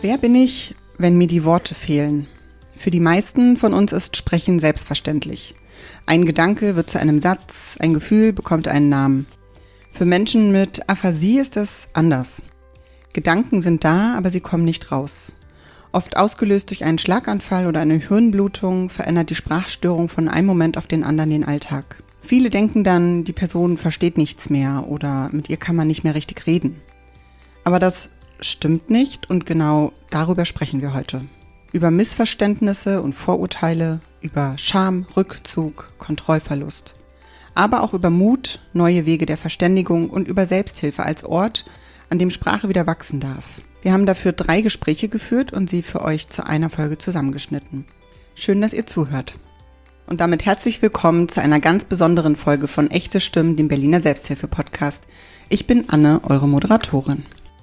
Wer bin ich, wenn mir die Worte fehlen? Für die meisten von uns ist Sprechen selbstverständlich. Ein Gedanke wird zu einem Satz, ein Gefühl bekommt einen Namen. Für Menschen mit Aphasie ist das anders. Gedanken sind da, aber sie kommen nicht raus. Oft ausgelöst durch einen Schlaganfall oder eine Hirnblutung verändert die Sprachstörung von einem Moment auf den anderen den Alltag. Viele denken dann, die Person versteht nichts mehr oder mit ihr kann man nicht mehr richtig reden. Aber das stimmt nicht und genau darüber sprechen wir heute. Über Missverständnisse und Vorurteile, über Scham, Rückzug, Kontrollverlust. Aber auch über Mut, neue Wege der Verständigung und über Selbsthilfe als Ort, an dem Sprache wieder wachsen darf. Wir haben dafür 3 Gespräche geführt und sie für euch zu einer Folge zusammengeschnitten. Schön, dass ihr zuhört. Und damit herzlich willkommen zu einer ganz besonderen Folge von Echte Stimmen, dem Berliner Selbsthilfe-Podcast. Ich bin Anne, eure Moderatorin.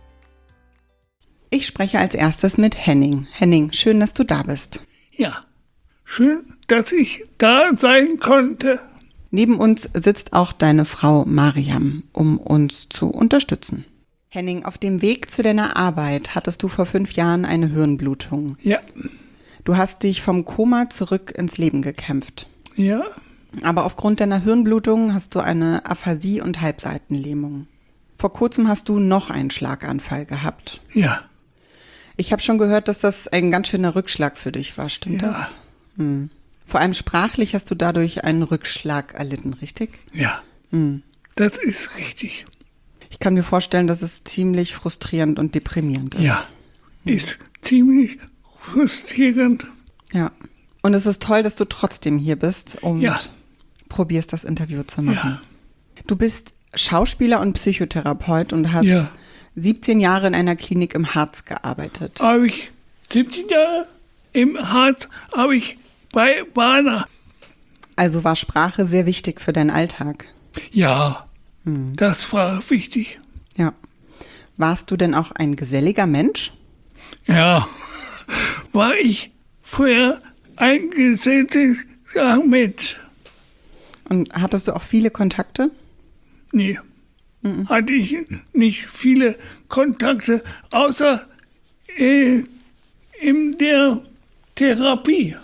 Ich spreche als erstes mit Henning. Henning, schön, dass du da bist. Ja, schön, dass ich da sein konnte. Neben uns sitzt auch deine Frau Mariam, um uns zu unterstützen. Henning, auf dem Weg zu deiner Arbeit hattest du vor 5 Jahren eine Hirnblutung. Ja. Du hast dich vom Koma zurück ins Leben gekämpft. Ja. Aber aufgrund deiner Hirnblutung hast du eine Aphasie und Halbseitenlähmung. Vor kurzem hast du noch einen Schlaganfall gehabt. Ja. Ich habe schon gehört, dass das ein ganz schöner Rückschlag für dich war, stimmt das? Vor allem sprachlich hast du dadurch einen Rückschlag erlitten, richtig? Ja. Das ist richtig. Ich kann mir vorstellen, dass es ziemlich frustrierend und deprimierend ist. Ja, ist ziemlich frustrierend. Ja. Und es ist toll, dass du trotzdem hier bist und probierst, das Interview zu machen. Ja. Du bist Schauspieler und Psychotherapeut und hast 17 Jahre in einer Klinik im Harz gearbeitet. Habe ich 17 Jahre im Harz, habe ich bei Bana. Also war Sprache sehr wichtig für deinen Alltag? Ja, das war wichtig. Ja. Warst du denn auch ein geselliger Mensch? Ja, war ich vorher ein geselliger Mensch. Und hattest du auch viele Kontakte? Nee. Hatte ich nicht viele Kontakte, außer in der Therapie.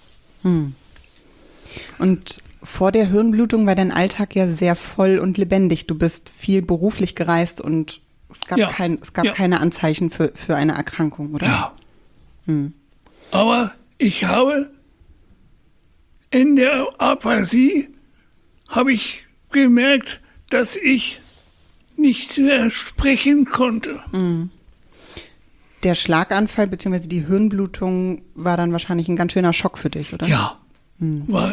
Und vor der Hirnblutung war dein Alltag ja sehr voll und lebendig. Du bist viel beruflich gereist und es gab keine Anzeichen für eine Erkrankung, oder? Ja. Aber ich habe in der Aphasie habe ich gemerkt, dass ich nicht mehr sprechen konnte. Der Schlaganfall bzw. die Hirnblutung war dann wahrscheinlich ein ganz schöner Schock für dich, oder? Ja, war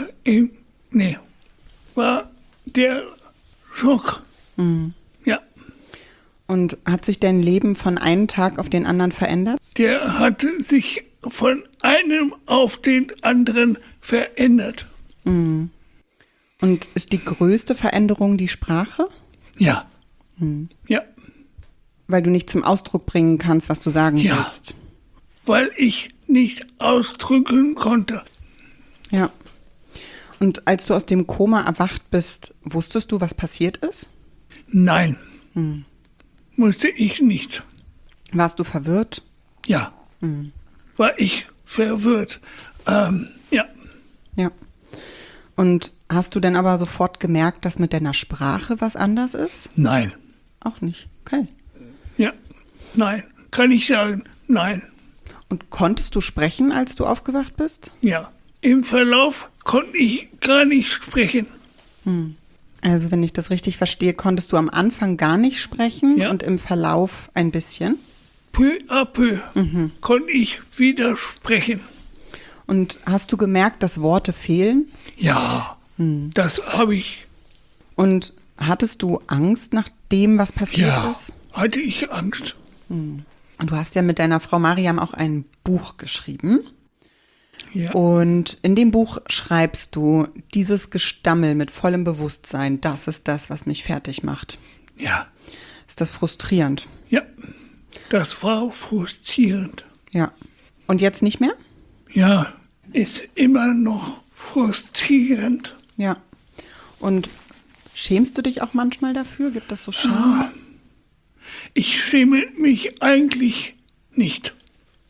der Schock. Ja. Und hat sich dein Leben von einem Tag auf den anderen verändert? Der hat sich von einem auf den anderen verändert. Und ist die größte Veränderung die Sprache? Ja. Ja. Weil du nicht zum Ausdruck bringen kannst, was du sagen willst. Weil ich nicht ausdrücken konnte. Ja. Und als du aus dem Koma erwacht bist, wusstest du, was passiert ist? Nein. Wusste ich nicht. Warst du verwirrt? Ja. War ich verwirrt. Ja. Ja. Und hast du denn aber sofort gemerkt, dass mit deiner Sprache was anders ist? Nein. Auch nicht. Okay. Ja. Nein. Kann ich sagen, nein. Und konntest du sprechen, als du aufgewacht bist? Ja. Im Verlauf konnte ich gar nicht sprechen. Also wenn ich das richtig verstehe, konntest du am Anfang gar nicht sprechen und im Verlauf ein bisschen? Peu à peu konnte ich wieder sprechen. Und hast du gemerkt, dass Worte fehlen? Ja, das habe ich. Und hattest du Angst nach dem, was passiert ist? Ja, hatte ich Angst. Und du hast ja mit deiner Frau Mariam auch ein Buch geschrieben. Ja. Und in dem Buch schreibst du, dieses Gestammel mit vollem Bewusstsein, das ist das, was mich fertig macht. Ja. Ist das frustrierend? Ja, das war frustrierend. Ja. Und jetzt nicht mehr? Ja, ist immer noch frustrierend. Ja. Und schämst du dich auch manchmal dafür? Gibt es so Scham? Ich schäme mich eigentlich nicht.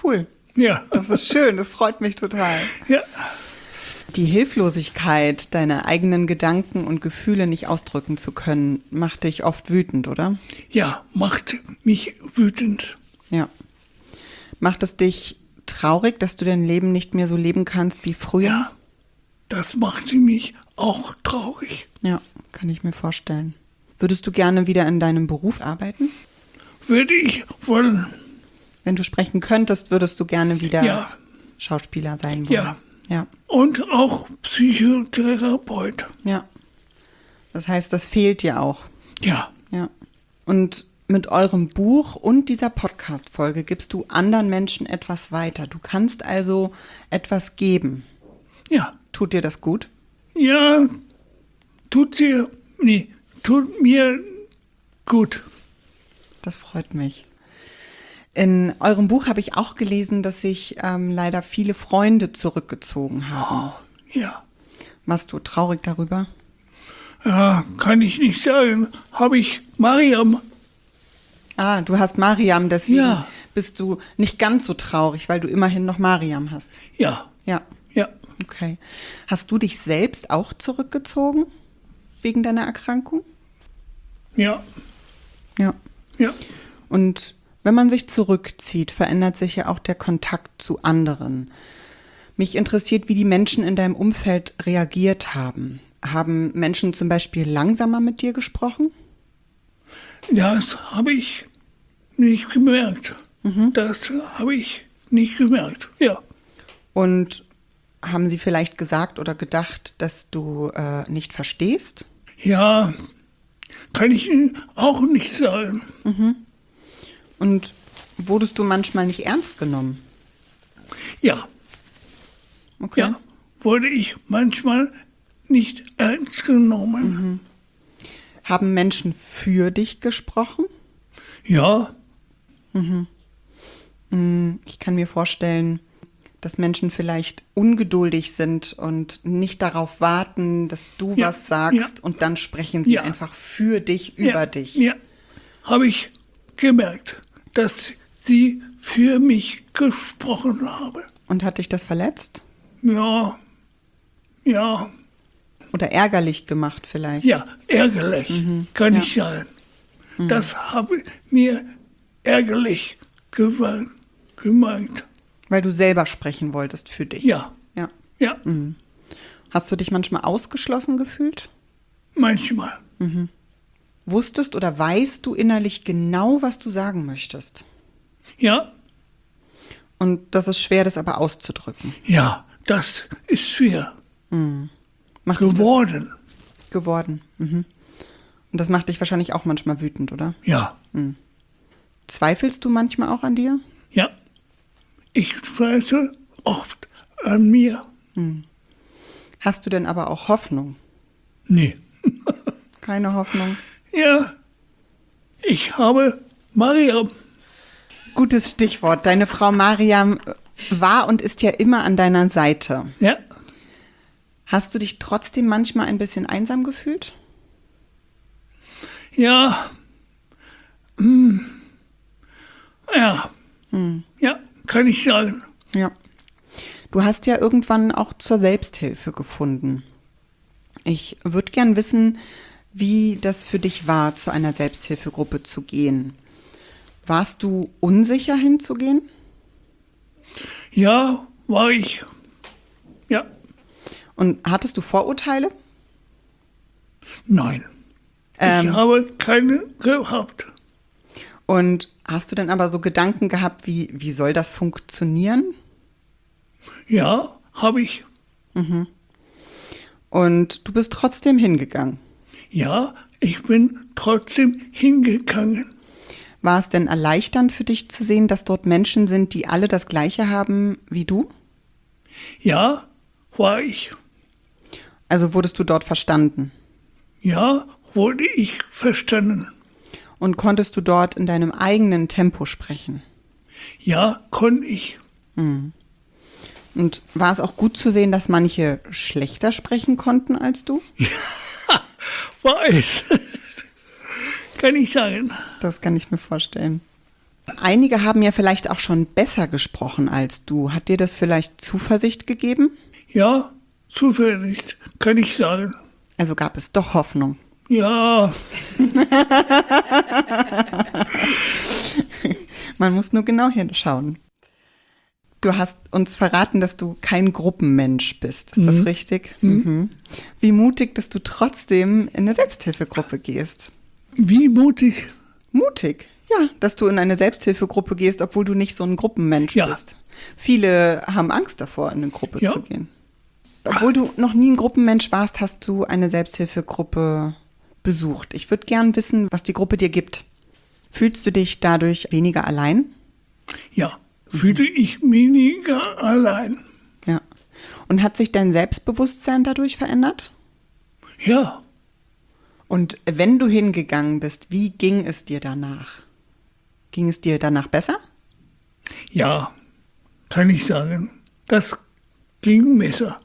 cool. Ja. Das ist schön, das freut mich total. Ja. Die Hilflosigkeit, deine eigenen Gedanken und Gefühle nicht ausdrücken zu können, macht dich oft wütend, oder? Ja, macht mich wütend. Ja. Macht es dich traurig, dass du dein Leben nicht mehr so leben kannst wie früher? Ja, das macht mich auch traurig. Ja, kann ich mir vorstellen. Würdest du gerne wieder in deinem Beruf arbeiten? Würde ich wollen. Wenn du sprechen könntest, würdest du gerne wieder Ja. Schauspieler sein wollen? Ja. Ja. Und auch Psychotherapeut. Ja. Das heißt, das fehlt dir auch. Ja. Ja. Und mit eurem Buch und dieser Podcast-Folge gibst du anderen Menschen etwas weiter. Du kannst also etwas geben. Ja. Tut dir das gut? Ja, tut mir gut. Das freut mich. In eurem Buch habe ich auch gelesen, dass sich leider viele Freunde zurückgezogen haben. Ja. Warst du traurig darüber? Ja, kann ich nicht sagen. Habe ich Mariam. Ah, du hast Mariam, deswegen Ja. bist du nicht ganz so traurig, weil du immerhin noch Mariam hast. Ja. Ja, Ja. okay. Hast du dich selbst auch zurückgezogen wegen deiner Erkrankung? Ja. Ja. Ja. Und wenn man sich zurückzieht, verändert sich ja auch der Kontakt zu anderen. Mich interessiert, wie die Menschen in deinem Umfeld reagiert haben. Haben Menschen zum Beispiel langsamer mit dir gesprochen? Das habe ich nicht gemerkt. Das habe ich nicht gemerkt. Ja. Und haben sie vielleicht gesagt oder gedacht, dass du nicht verstehst? Ja, kann ich Ihnen auch nicht sagen. Und wurdest du manchmal nicht ernst genommen? Ja. Okay. Ja. Wurde ich manchmal nicht ernst genommen. Haben Menschen für dich gesprochen? Ja. Ich kann mir vorstellen, dass Menschen vielleicht ungeduldig sind und nicht darauf warten, dass du Ja, was sagst ja. und dann sprechen sie Ja. einfach für dich, Ja. über dich. Ja. Habe ich gemerkt, dass sie für mich gesprochen haben. Und hat dich das verletzt? Ja. Ja. Oder ärgerlich gemacht vielleicht? Ja, ärgerlich, kann Ja. ich sagen. Das habe mir ärgerlich gemeint. Weil du selber sprechen wolltest für dich? Ja, Ja. ja, Hast du dich manchmal ausgeschlossen gefühlt? manchmal. Wusstest oder weißt du innerlich genau, was du sagen möchtest? Ja, Und das ist schwer, das aber auszudrücken. ja, das ist schwer Macht dich geworden. das geworden. Und das macht dich wahrscheinlich auch manchmal wütend, oder? Ja, Zweifelst du manchmal auch an dir? ja. Ich zweifle oft an mir. Hast du denn aber auch Hoffnung? Nee. Keine Hoffnung? Ja, ich habe Mariam. Gutes Stichwort. Deine Frau Mariam war und ist ja immer an deiner Seite. Ja, Hast du dich trotzdem manchmal ein bisschen einsam gefühlt? ja. Ja. Ja, kann ich sagen. Ja. Du hast ja irgendwann auch zur Selbsthilfe gefunden. Ich würde gern wissen, wie das für dich war, zu einer Selbsthilfegruppe zu gehen. Warst du unsicher hinzugehen? Ja, war ich. Ja, Und hattest du Vorurteile? nein. Ich habe keine gehabt. Und hast du denn aber so Gedanken gehabt, wie soll das funktionieren? Ja, habe ich. Und du bist trotzdem hingegangen. Ja, ich bin trotzdem hingegangen. War es denn erleichternd für dich zu sehen, dass dort Menschen sind, die alle das Gleiche haben wie du? Ja, war ich. Also wurdest du dort verstanden? Ja, wurde ich verstanden. Und konntest du dort in deinem eigenen Tempo sprechen? Ja, konnte ich. Und war es auch gut zu sehen, dass manche schlechter sprechen konnten als du? War es. Kann ich sagen. Das kann ich mir vorstellen. Einige haben ja vielleicht auch schon besser gesprochen als du. Hat dir das vielleicht Zuversicht gegeben? Ja, Zuversicht, kann ich sagen. Also gab es doch Hoffnung. Ja, Man muss nur genau hinschauen. Du hast uns verraten, dass du kein Gruppenmensch bist. Ist das richtig? Mhm. Wie mutig, dass du trotzdem in eine Selbsthilfegruppe gehst. wie mutig. Mutig, ja, dass du in eine Selbsthilfegruppe gehst, obwohl du nicht so ein Gruppenmensch Ja. bist. Viele haben Angst davor, in eine Gruppe Ja. zu gehen. Obwohl du noch nie ein Gruppenmensch warst, hast du eine Selbsthilfegruppe besucht. Ich würde gern wissen, was die Gruppe dir gibt. Fühlst du dich dadurch weniger allein? Ja, fühle ich weniger allein. Ja. Und hat sich dein Selbstbewusstsein dadurch verändert? Ja, Und wenn du hingegangen bist, wie ging es dir danach? Ging es dir danach besser? ja, kann ich sagen. Das ging besser.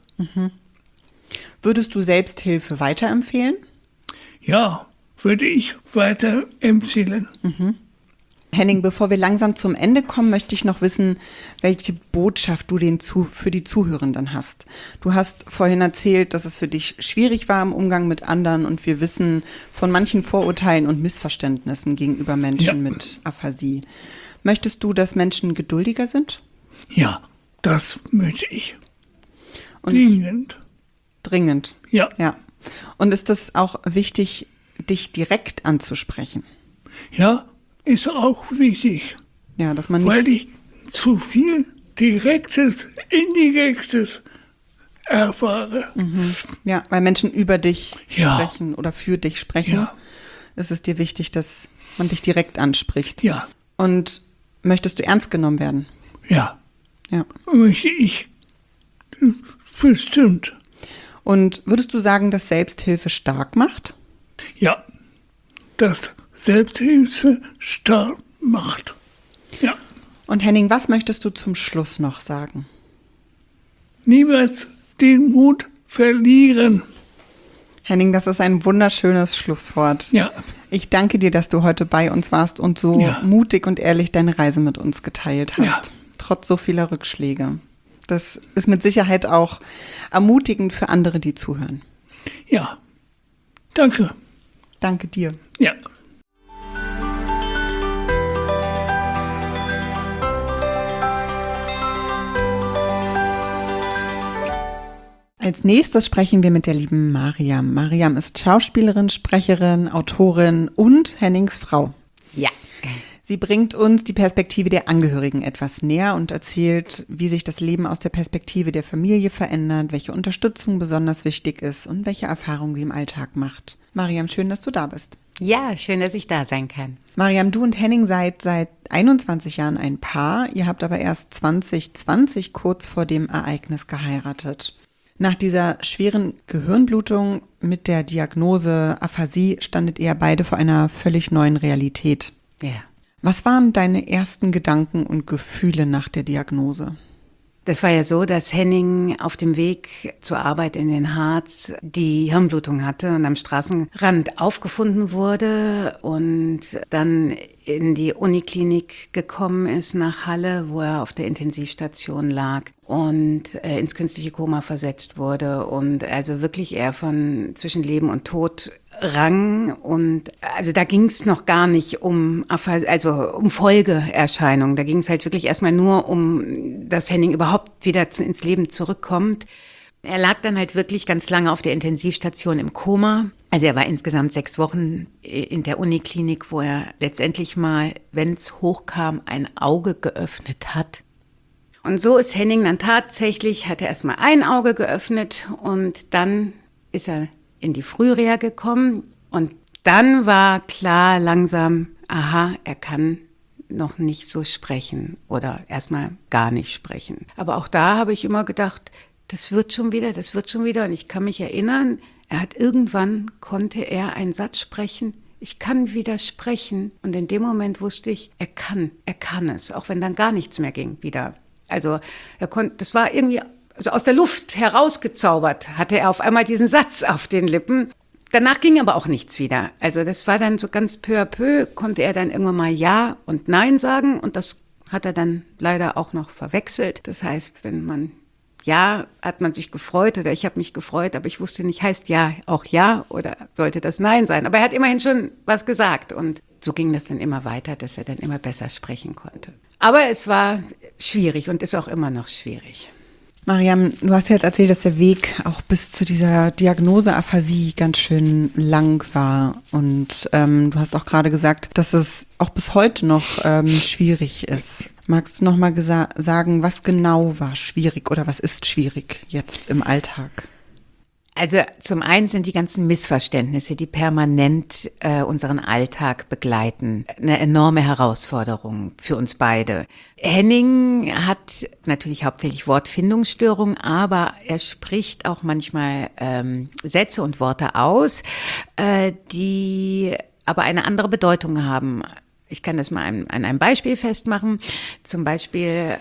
Würdest du Selbsthilfe weiterempfehlen? Ja, würde ich weiter empfehlen. Henning, bevor wir langsam zum Ende kommen, möchte ich noch wissen, welche Botschaft du für die Zuhörenden hast. Du hast vorhin erzählt, dass es für dich schwierig war im Umgang mit anderen und wir wissen von manchen Vorurteilen und Missverständnissen gegenüber Menschen mit Aphasie. Möchtest du, dass Menschen geduldiger sind? Ja, das möchte ich. Und Dringend. dringend. Ja, Ja. Und ist es auch wichtig, dich direkt anzusprechen? ja, ist auch wichtig, Ja, dass man weil nicht. ich zu viel Direktes, Indirektes erfahre. Ja, weil Menschen über dich Ja. sprechen oder für dich sprechen. Ja. Ist es dir wichtig, dass man dich direkt anspricht. Ja, Und möchtest du ernst genommen werden? ja, Ja. möchte ich bestimmt. Und würdest du sagen, dass Selbsthilfe stark macht? Ja, das Selbsthilfe stark macht. Ja, Und Henning, was möchtest du zum Schluss noch sagen? niemals den Mut verlieren. Henning, das ist ein wunderschönes Schlusswort. Ja, Ich danke dir, dass du heute bei uns warst und so Ja. mutig und ehrlich deine Reise mit uns geteilt hast, Ja. trotz so vieler Rückschläge. Das ist mit Sicherheit auch ermutigend für andere, die zuhören. ja, danke. Danke dir. Ja. Als nächstes sprechen wir mit der lieben Mariam. Mariam ist Schauspielerin, Sprecherin, Autorin und Hennings Frau. Ja. Sie bringt uns die Perspektive der Angehörigen etwas näher und erzählt, wie sich das Leben aus der Perspektive der Familie verändert, welche Unterstützung besonders wichtig ist und welche Erfahrungen sie im Alltag macht. Mariam, schön, dass du da bist. Ja, schön, dass ich da sein kann. Mariam, du und Henning seid seit 21 Jahren ein Paar. Ihr habt aber erst 2020 kurz vor dem Ereignis geheiratet. Nach dieser schweren Gehirnblutung mit der Diagnose Aphasie standet ihr beide vor einer völlig neuen Realität. Ja. Was waren deine ersten Gedanken und Gefühle nach der Diagnose? Das war ja so, dass Henning auf dem Weg zur Arbeit in den Harz die Hirnblutung hatte und am Straßenrand aufgefunden wurde und dann in die Uniklinik gekommen ist nach Halle, wo er auf der Intensivstation lag und ins künstliche Koma versetzt wurde und also wirklich er von zwischen Leben und Tod rang und also da ging es noch gar nicht um Folgeerscheinungen. Da ging es halt wirklich erstmal nur um, dass Henning überhaupt wieder ins Leben zurückkommt. Er lag dann halt wirklich ganz lange auf der Intensivstation im Koma. Also er war insgesamt 6 Wochen in der Uniklinik, wo er letztendlich mal, wenn es hochkam, ein Auge geöffnet hat. Und so ist Henning dann tatsächlich, hat er erstmal ein Auge geöffnet und dann ist er in die Frühreha gekommen und dann war klar langsam, aha, er kann noch nicht so sprechen oder erstmal gar nicht sprechen. Aber auch da habe ich immer gedacht, das wird schon wieder und ich kann mich erinnern, irgendwann konnte er einen Satz sprechen, ich kann wieder sprechen und in dem Moment wusste ich, er kann es, auch wenn dann gar nichts mehr ging wieder. Also das war irgendwie also aus der Luft herausgezaubert, hatte er auf einmal diesen Satz auf den Lippen. Danach ging aber auch nichts wieder. Also das war dann so ganz peu à peu, konnte er dann irgendwann mal Ja und Nein sagen und das hat er dann leider auch noch verwechselt. Das heißt, wenn man Ja, hat man sich gefreut oder ich habe mich gefreut, aber ich wusste nicht, heißt Ja auch Ja oder sollte das Nein sein? Aber er hat immerhin schon was gesagt und so ging das dann immer weiter, dass er dann immer besser sprechen konnte. Aber es war schwierig und ist auch immer noch schwierig. Mariam, du hast ja jetzt erzählt, dass der Weg auch bis zu dieser Diagnose Aphasie ganz schön lang war. Und du hast auch gerade gesagt, dass es auch bis heute noch schwierig ist. Magst du noch mal sagen, was genau war schwierig oder was ist schwierig jetzt im Alltag? Also zum einen sind die ganzen Missverständnisse, die permanent unseren Alltag begleiten, eine enorme Herausforderung für uns beide. Henning hat natürlich hauptsächlich Wortfindungsstörungen, aber er spricht auch manchmal Sätze und Worte aus, die aber eine andere Bedeutung haben. Ich kann das mal an einem Beispiel festmachen. Zum Beispiel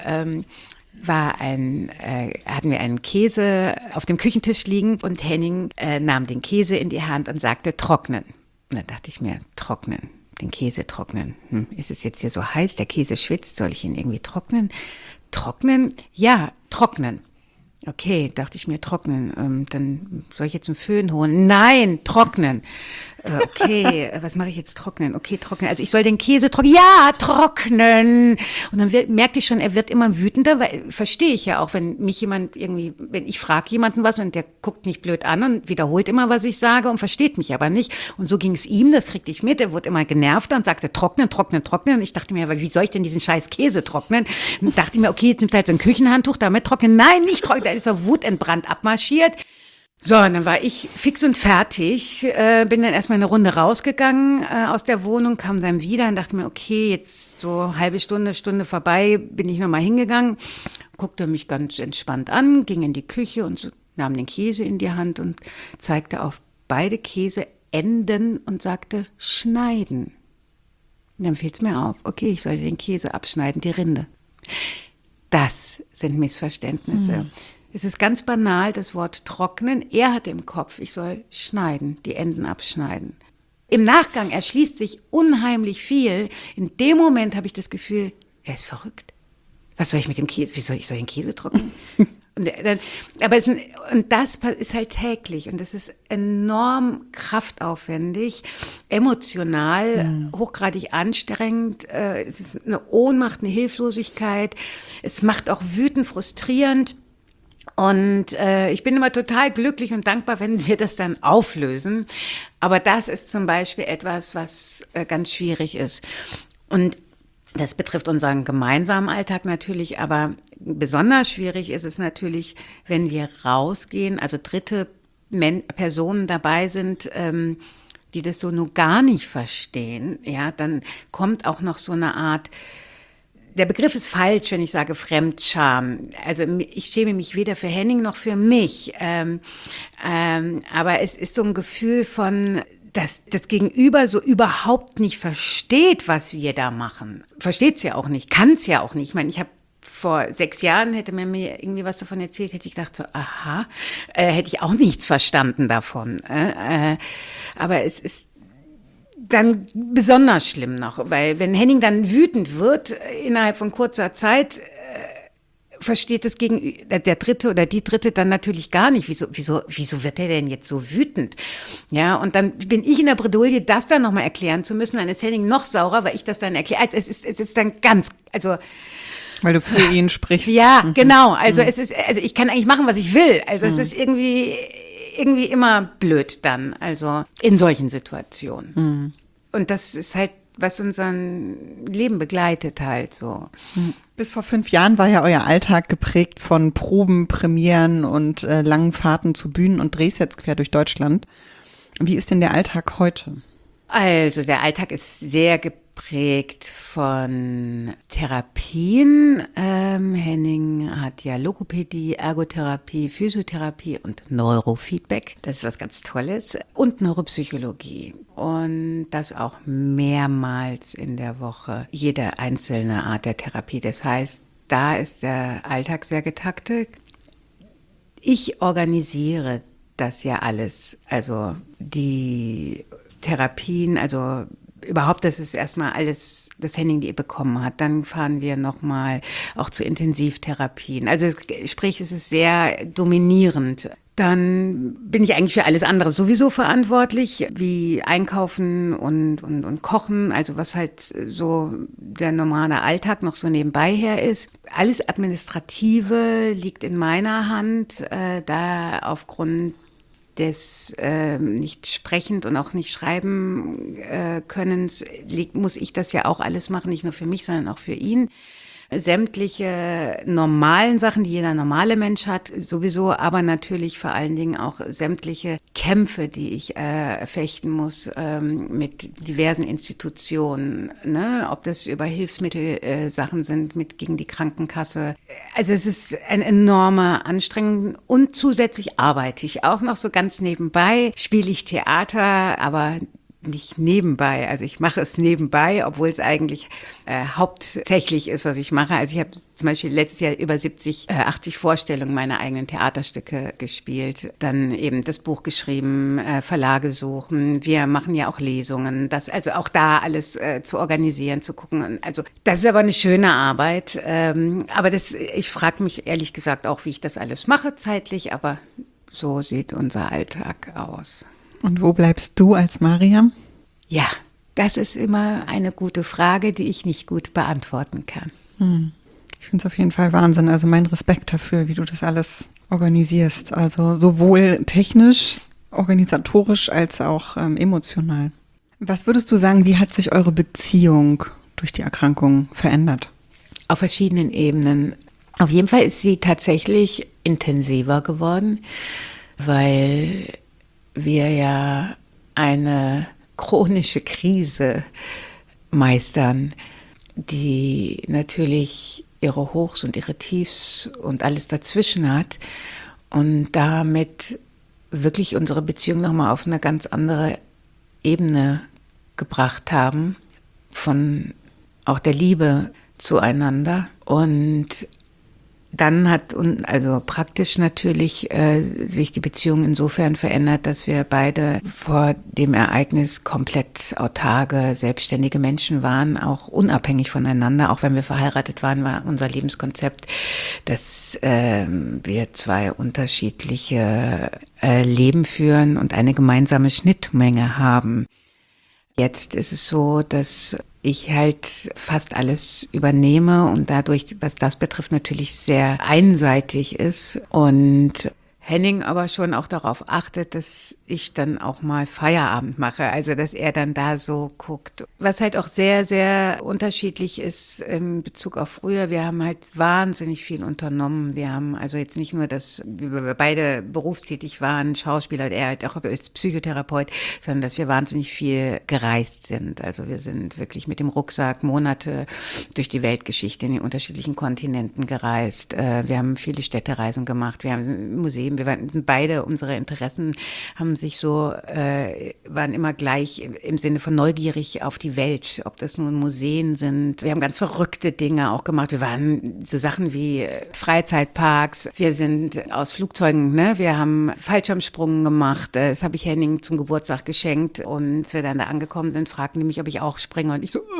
hatten wir einen Käse auf dem Küchentisch liegen und Henning nahm den Käse in die Hand und sagte trocknen. Und dann dachte ich mir, trocknen, den Käse trocknen. Ist es jetzt hier so heiß, der Käse schwitzt, soll ich ihn irgendwie trocknen? Trocknen? Ja, trocknen. Okay, dachte ich mir, trocknen. Dann soll ich jetzt einen Föhn holen? Nein, trocknen. Okay, was mache ich jetzt? Trocknen. Okay, trocknen. Also ich soll den Käse trocknen. Ja, trocknen. Und dann merkte ich schon, er wird immer wütender, weil verstehe ich ja auch, wenn mich jemand irgendwie, wenn ich frage jemanden was und der guckt mich blöd an und wiederholt immer, was ich sage und versteht mich aber nicht. Und so ging es ihm, das kriegte ich mit. Er wurde immer genervter und sagte trocknen, trocknen, trocknen. Und ich dachte mir, wie soll ich denn diesen scheiß Käse trocknen? Und dachte mir, okay, jetzt nimmst du halt so ein Küchenhandtuch, damit trocknen. Nein, nicht trocknen. Da ist er wutentbrannt abmarschiert. So, und dann war ich fix und fertig, bin dann erstmal eine Runde rausgegangen aus der Wohnung, kam dann wieder und dachte mir, okay, jetzt so halbe Stunde vorbei, bin ich nochmal hingegangen, guckte mich ganz entspannt an, ging in die Küche und nahm den Käse in die Hand und zeigte auf beide Käseenden und sagte, schneiden. Und dann fiel es mir auf, okay, ich sollte den Käse abschneiden, die Rinde. Das sind Missverständnisse. Es ist ganz banal, das Wort trocknen. Er hatte im Kopf, ich soll schneiden, die Enden abschneiden. Im Nachgang erschließt sich unheimlich viel. In dem Moment habe ich das Gefühl, er ist verrückt. Was soll ich mit dem Käse? Wie soll ich den Käse trocknen? Und das ist halt täglich und das ist enorm kraftaufwendig, emotional, hochgradig anstrengend. Es ist eine Ohnmacht, eine Hilflosigkeit. Es macht auch wütend, frustrierend. Und ich bin immer total glücklich und dankbar, wenn wir das dann auflösen. Aber das ist zum Beispiel etwas, was ganz schwierig ist. Und das betrifft unseren gemeinsamen Alltag natürlich, aber besonders schwierig ist es natürlich, wenn wir rausgehen, also dritte Personen dabei sind, die das so nur gar nicht verstehen. Ja, dann kommt auch noch so eine Art. Der Begriff ist falsch, wenn ich sage Fremdscham. Also ich schäme mich weder für Henning noch für mich. Aber es ist so ein Gefühl von, dass das Gegenüber so überhaupt nicht versteht, was wir da machen. Versteht's ja auch nicht, kann's ja auch nicht. Ich meine, ich habe vor 6 Jahren, hätte man mir irgendwie was davon erzählt, hätte ich gedacht so, aha, hätte ich auch nichts verstanden davon. Aber es ist dann besonders schlimm noch, weil wenn Henning dann wütend wird, innerhalb von kurzer Zeit, versteht das der Dritte oder die Dritte dann natürlich gar nicht. Wieso wird der denn jetzt so wütend? Ja, und dann bin ich in der Bredouille, das dann nochmal erklären zu müssen. Dann ist Henning noch saurer, weil ich das dann erkläre. Also es ist dann weil du für ihn sprichst. Ja, genau. Also ich kann eigentlich machen, was ich will. Also es ist irgendwie immer blöd dann, also in solchen Situationen. Und das ist halt, was unser Leben begleitet halt so. Bis vor 5 Jahren war ja euer Alltag geprägt von Proben, Premieren und langen Fahrten zu Bühnen und Drehs jetzt quer durch Deutschland. Wie ist denn der Alltag heute? Also der Alltag ist sehr geprägt von Therapien. Henning hat ja Logopädie, Ergotherapie, Physiotherapie und Neurofeedback. Das ist was ganz Tolles. Und Neuropsychologie. Und das auch mehrmals in der Woche. Jede einzelne Art der Therapie. Das heißt, da ist der Alltag sehr getaktet. Ich organisiere das ja alles. Also die Therapien, also überhaupt, das ist erstmal alles, das Henning die bekommen hat. Dann fahren wir nochmal auch zu Intensivtherapien. Also sprich, es ist sehr dominierend. Dann bin ich eigentlich für alles andere sowieso verantwortlich, wie Einkaufen und Kochen, also was halt so der normale Alltag noch so nebenbei her ist. Alles Administrative liegt in meiner Hand, da aufgrund des nicht sprechend und auch nicht schreiben Könnens muss ich das ja auch alles machen, nicht nur für mich, sondern auch für ihn. Sämtliche normalen Sachen, die jeder normale Mensch hat, sowieso, aber natürlich vor allen Dingen auch sämtliche Kämpfe, die ich fechten muss mit diversen Institutionen, ne? Ob das über Hilfsmittel-Sachen sind, gegen die Krankenkasse. Also es ist eine enorme Anstrengung und zusätzlich arbeite ich auch noch so ganz nebenbei, spiele ich Theater, aber nicht nebenbei, also ich mache es nebenbei, obwohl es eigentlich hauptsächlich ist, was ich mache. Also ich habe zum Beispiel letztes Jahr über 80 Vorstellungen meiner eigenen Theaterstücke gespielt, dann eben das Buch geschrieben, Verlage suchen, wir machen ja auch Lesungen, das also auch da alles zu organisieren, zu gucken. Also das ist aber eine schöne Arbeit, aber ich frage mich ehrlich gesagt auch, wie ich das alles mache zeitlich, aber so sieht unser Alltag aus. Und wo bleibst du als Mariam? Ja, das ist immer eine gute Frage, die ich nicht gut beantworten kann. Ich finde es auf jeden Fall Wahnsinn. Also mein Respekt dafür, wie du das alles organisierst. Also sowohl technisch, organisatorisch als auch emotional. Was würdest du sagen, wie hat sich eure Beziehung durch die Erkrankung verändert? Auf verschiedenen Ebenen. Auf jeden Fall ist sie tatsächlich intensiver geworden, weil wir ja eine chronische Krise meistern, die natürlich ihre Hochs und ihre Tiefs und alles dazwischen hat und damit wirklich unsere Beziehung nochmal auf eine ganz andere Ebene gebracht haben, von auch der Liebe zueinander. Und dann hat also praktisch natürlich sich die Beziehung insofern verändert, dass wir beide vor dem Ereignis komplett autarke, selbstständige Menschen waren, auch unabhängig voneinander. Auch wenn wir verheiratet waren, war unser Lebenskonzept, dass wir zwei unterschiedliche Leben führen und eine gemeinsame Schnittmenge haben. Jetzt ist es so, dass ich halt fast alles übernehme und dadurch, was das betrifft, natürlich sehr einseitig ist und Henning aber schon auch darauf achtet, dass ich dann auch mal Feierabend mache, also dass er dann da so guckt. Was halt auch sehr, sehr unterschiedlich ist in Bezug auf früher, wir haben halt wahnsinnig viel unternommen. Wir haben also jetzt nicht nur, dass wir beide berufstätig waren, Schauspieler, er halt auch als Psychotherapeut, sondern dass wir wahnsinnig viel gereist sind. Also wir sind wirklich mit dem Rucksack Monate durch die Weltgeschichte in den unterschiedlichen Kontinenten gereist. Wir haben viele Städtereisen gemacht, wir haben Museen, beide unsere Interessen haben sich so, waren immer gleich im Sinne von neugierig auf die Welt, ob das nun Museen sind. Wir haben ganz verrückte Dinge auch gemacht. Wir waren so Sachen wie Freizeitparks. Wir sind aus Flugzeugen, ne? Wir haben Fallschirmsprung gemacht. Das habe ich Henning zum Geburtstag geschenkt. Und als wir dann da angekommen sind, fragten die mich, ob ich auch springe. Und ich so,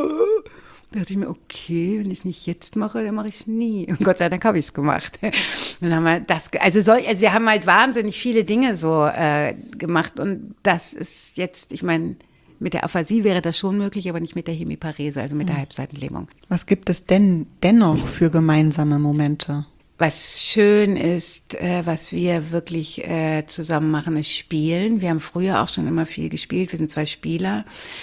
da dachte ich mir, okay, wenn ich es nicht jetzt mache, dann mache ich es nie. Und Gott sei Dank habe ich es gemacht. Dann haben wir das, also wir haben halt wahnsinnig viele Dinge so gemacht. Und das ist jetzt, ich meine, mit der Aphasie wäre das schon möglich, aber nicht mit der Hemiparese, also mit der Halbseitenlähmung. Was gibt es denn dennoch für gemeinsame Momente? Was schön ist, was wir wirklich zusammen machen, ist Spielen. Wir haben früher auch schon immer viel gespielt. Wir sind 2 Spieler.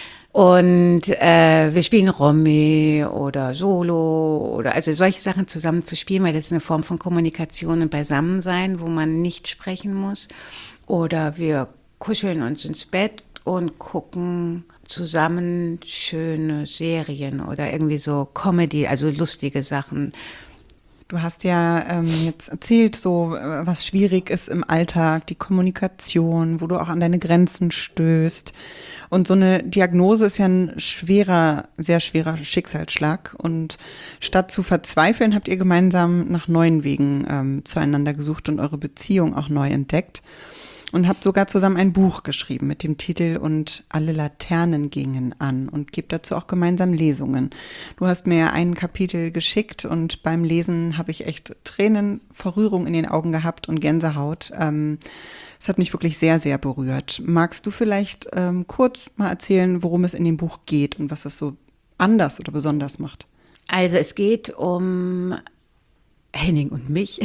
Und wir spielen Romy oder Solo oder also solche Sachen zusammen zu spielen, weil das ist eine Form von Kommunikation und Beisammensein, wo man nicht sprechen muss. Oder wir kuscheln uns ins Bett und gucken zusammen schöne Serien oder irgendwie so Comedy, also lustige Sachen. Du hast ja jetzt erzählt, so was schwierig ist im Alltag, die Kommunikation, wo du auch an deine Grenzen stößt. Und so eine Diagnose ist ja ein sehr schwerer Schicksalsschlag. Und statt zu verzweifeln, habt ihr gemeinsam nach neuen Wegen zueinander gesucht und eure Beziehung auch neu entdeckt. und habt sogar zusammen ein Buch geschrieben mit dem Titel Und alle Laternen gingen an und gebt dazu auch gemeinsam Lesungen. Du hast mir ein Kapitel geschickt und beim Lesen habe ich echt Tränen vor Rührung in den Augen gehabt und Gänsehaut. Es hat mich wirklich sehr, sehr berührt. Magst du vielleicht kurz mal erzählen, worum es in dem Buch geht und was es so anders oder besonders macht? Also es geht um Henning und mich.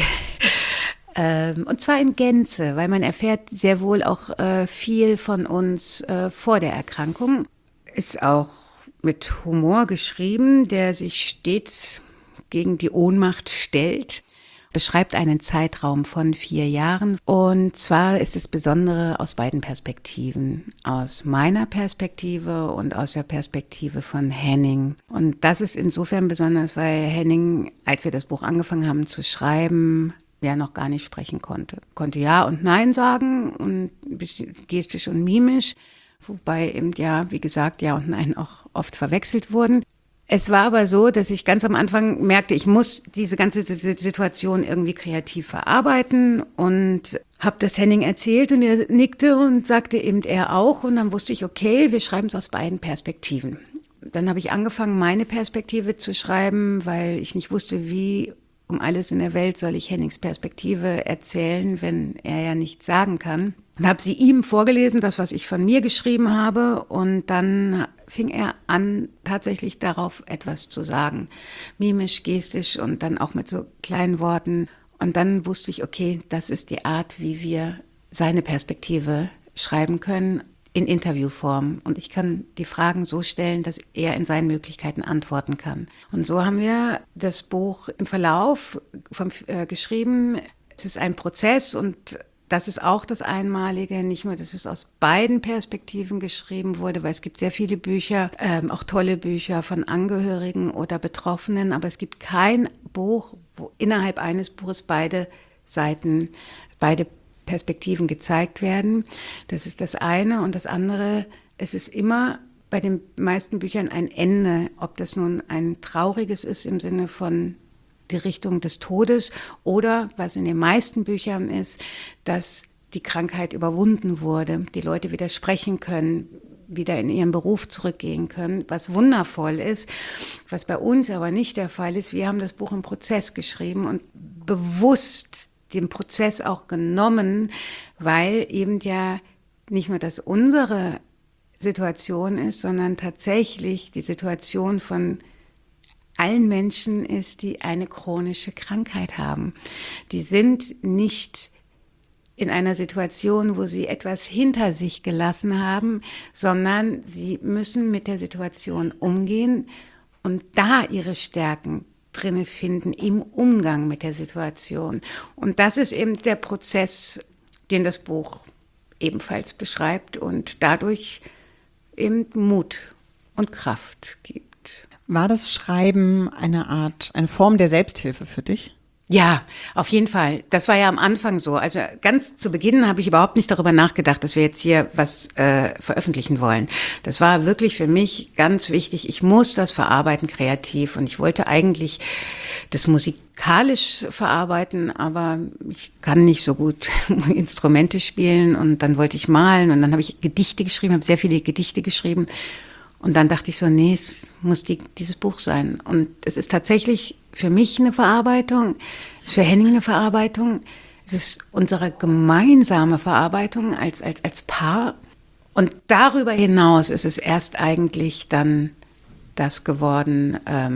Und zwar in Gänze, weil man erfährt sehr wohl auch viel von uns vor der Erkrankung. Ist auch mit Humor geschrieben, der sich stets gegen die Ohnmacht stellt. Beschreibt einen Zeitraum von 4 Jahren. Und zwar ist es Besondere aus beiden Perspektiven. Aus meiner Perspektive und aus der Perspektive von Henning. Und das ist insofern besonders, weil Henning, als wir das Buch angefangen haben zu schreiben, ja noch gar nicht sprechen konnte. Konnte Ja und Nein sagen und ein bisschen gestisch und mimisch, wobei eben ja, wie gesagt, Ja und Nein auch oft verwechselt wurden. Es war aber so, dass ich ganz am Anfang merkte, ich muss diese ganze Situation irgendwie kreativ verarbeiten und habe das Henning erzählt und er nickte und sagte eben er auch und dann wusste ich, okay, wir schreiben es aus beiden Perspektiven. Dann habe ich angefangen, meine Perspektive zu schreiben, weil ich nicht wusste, wie um alles in der Welt soll ich Hennings Perspektive erzählen, wenn er ja nichts sagen kann. Und habe sie ihm vorgelesen, das, was ich von mir geschrieben habe. Und dann fing er an, tatsächlich darauf etwas zu sagen. Mimisch, gestisch und dann auch mit so kleinen Worten. Und dann wusste ich, okay, das ist die Art, wie wir seine Perspektive schreiben können. In Interviewform. Und ich kann die Fragen so stellen, dass er in seinen Möglichkeiten antworten kann. Und so haben wir das Buch im Verlauf geschrieben. Es ist ein Prozess und das ist auch das Einmalige. Nicht nur, dass es aus beiden Perspektiven geschrieben wurde, weil es gibt sehr viele Bücher, auch tolle Bücher von Angehörigen oder Betroffenen. Aber es gibt kein Buch, wo innerhalb eines Buches beide Seiten, beide Perspektiven gezeigt werden. Das ist das eine. Und das andere, es ist immer bei den meisten Büchern ein Ende, ob das nun ein trauriges ist im Sinne von die Richtung des Todes oder was in den meisten Büchern ist, dass die Krankheit überwunden wurde, die Leute wieder sprechen können, wieder in ihren Beruf zurückgehen können, was wundervoll ist, was bei uns aber nicht der Fall ist. Wir haben das Buch im Prozess geschrieben und bewusst den Prozess auch genommen, weil eben ja nicht nur das unsere Situation ist, sondern tatsächlich die Situation von allen Menschen ist, die eine chronische Krankheit haben. Die sind nicht in einer Situation, wo sie etwas hinter sich gelassen haben, sondern sie müssen mit der Situation umgehen und da ihre Stärken drinne finden im Umgang mit der Situation. Und das ist eben der Prozess, den das Buch ebenfalls beschreibt und dadurch eben Mut und Kraft gibt. War das Schreiben eine Form der Selbsthilfe für dich? Ja, auf jeden Fall. Das war ja am Anfang so. Also ganz zu Beginn habe ich überhaupt nicht darüber nachgedacht, dass wir jetzt hier was veröffentlichen wollen. Das war wirklich für mich ganz wichtig. Ich muss das verarbeiten kreativ und ich wollte eigentlich das musikalisch verarbeiten, aber ich kann nicht so gut Instrumente spielen und dann wollte ich malen und dann habe ich Gedichte geschrieben, habe sehr viele Gedichte geschrieben und dann dachte ich so, nee, es muss dieses Buch sein. Und es ist tatsächlich für mich eine Verarbeitung, es ist für Henning eine Verarbeitung, es ist unsere gemeinsame Verarbeitung als Paar. Und darüber hinaus ist es erst eigentlich dann das geworden,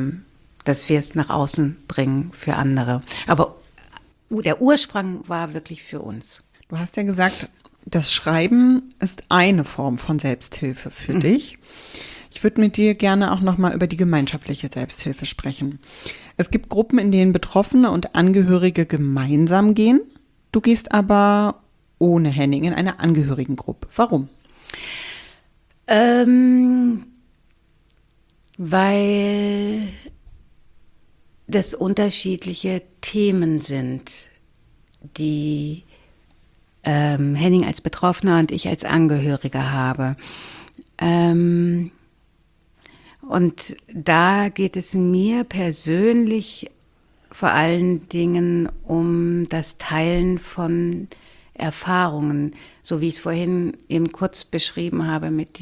dass wir es nach außen bringen für andere. Aber der Ursprung war wirklich für uns. Du hast ja gesagt, das Schreiben ist eine Form von Selbsthilfe für dich. Ich würde mit dir gerne auch nochmal über die gemeinschaftliche Selbsthilfe sprechen. Es gibt Gruppen, in denen Betroffene und Angehörige gemeinsam gehen. Du gehst aber ohne Henning in eine Angehörigengruppe. Warum? Weil das unterschiedliche Themen sind, die Henning als Betroffener und ich als Angehöriger habe. Und da geht es mir persönlich vor allen Dingen um das Teilen von Erfahrungen, so wie ich es vorhin eben kurz beschrieben habe mit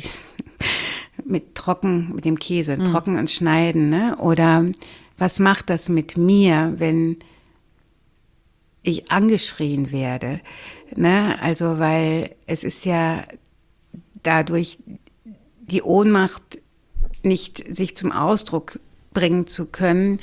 dem Käse, trocken und schneiden, ne? Oder was macht das mit mir, wenn ich angeschrien werde, ne? Also, weil es ist ja dadurch die Ohnmacht nicht sich zum Ausdruck bringen zu können,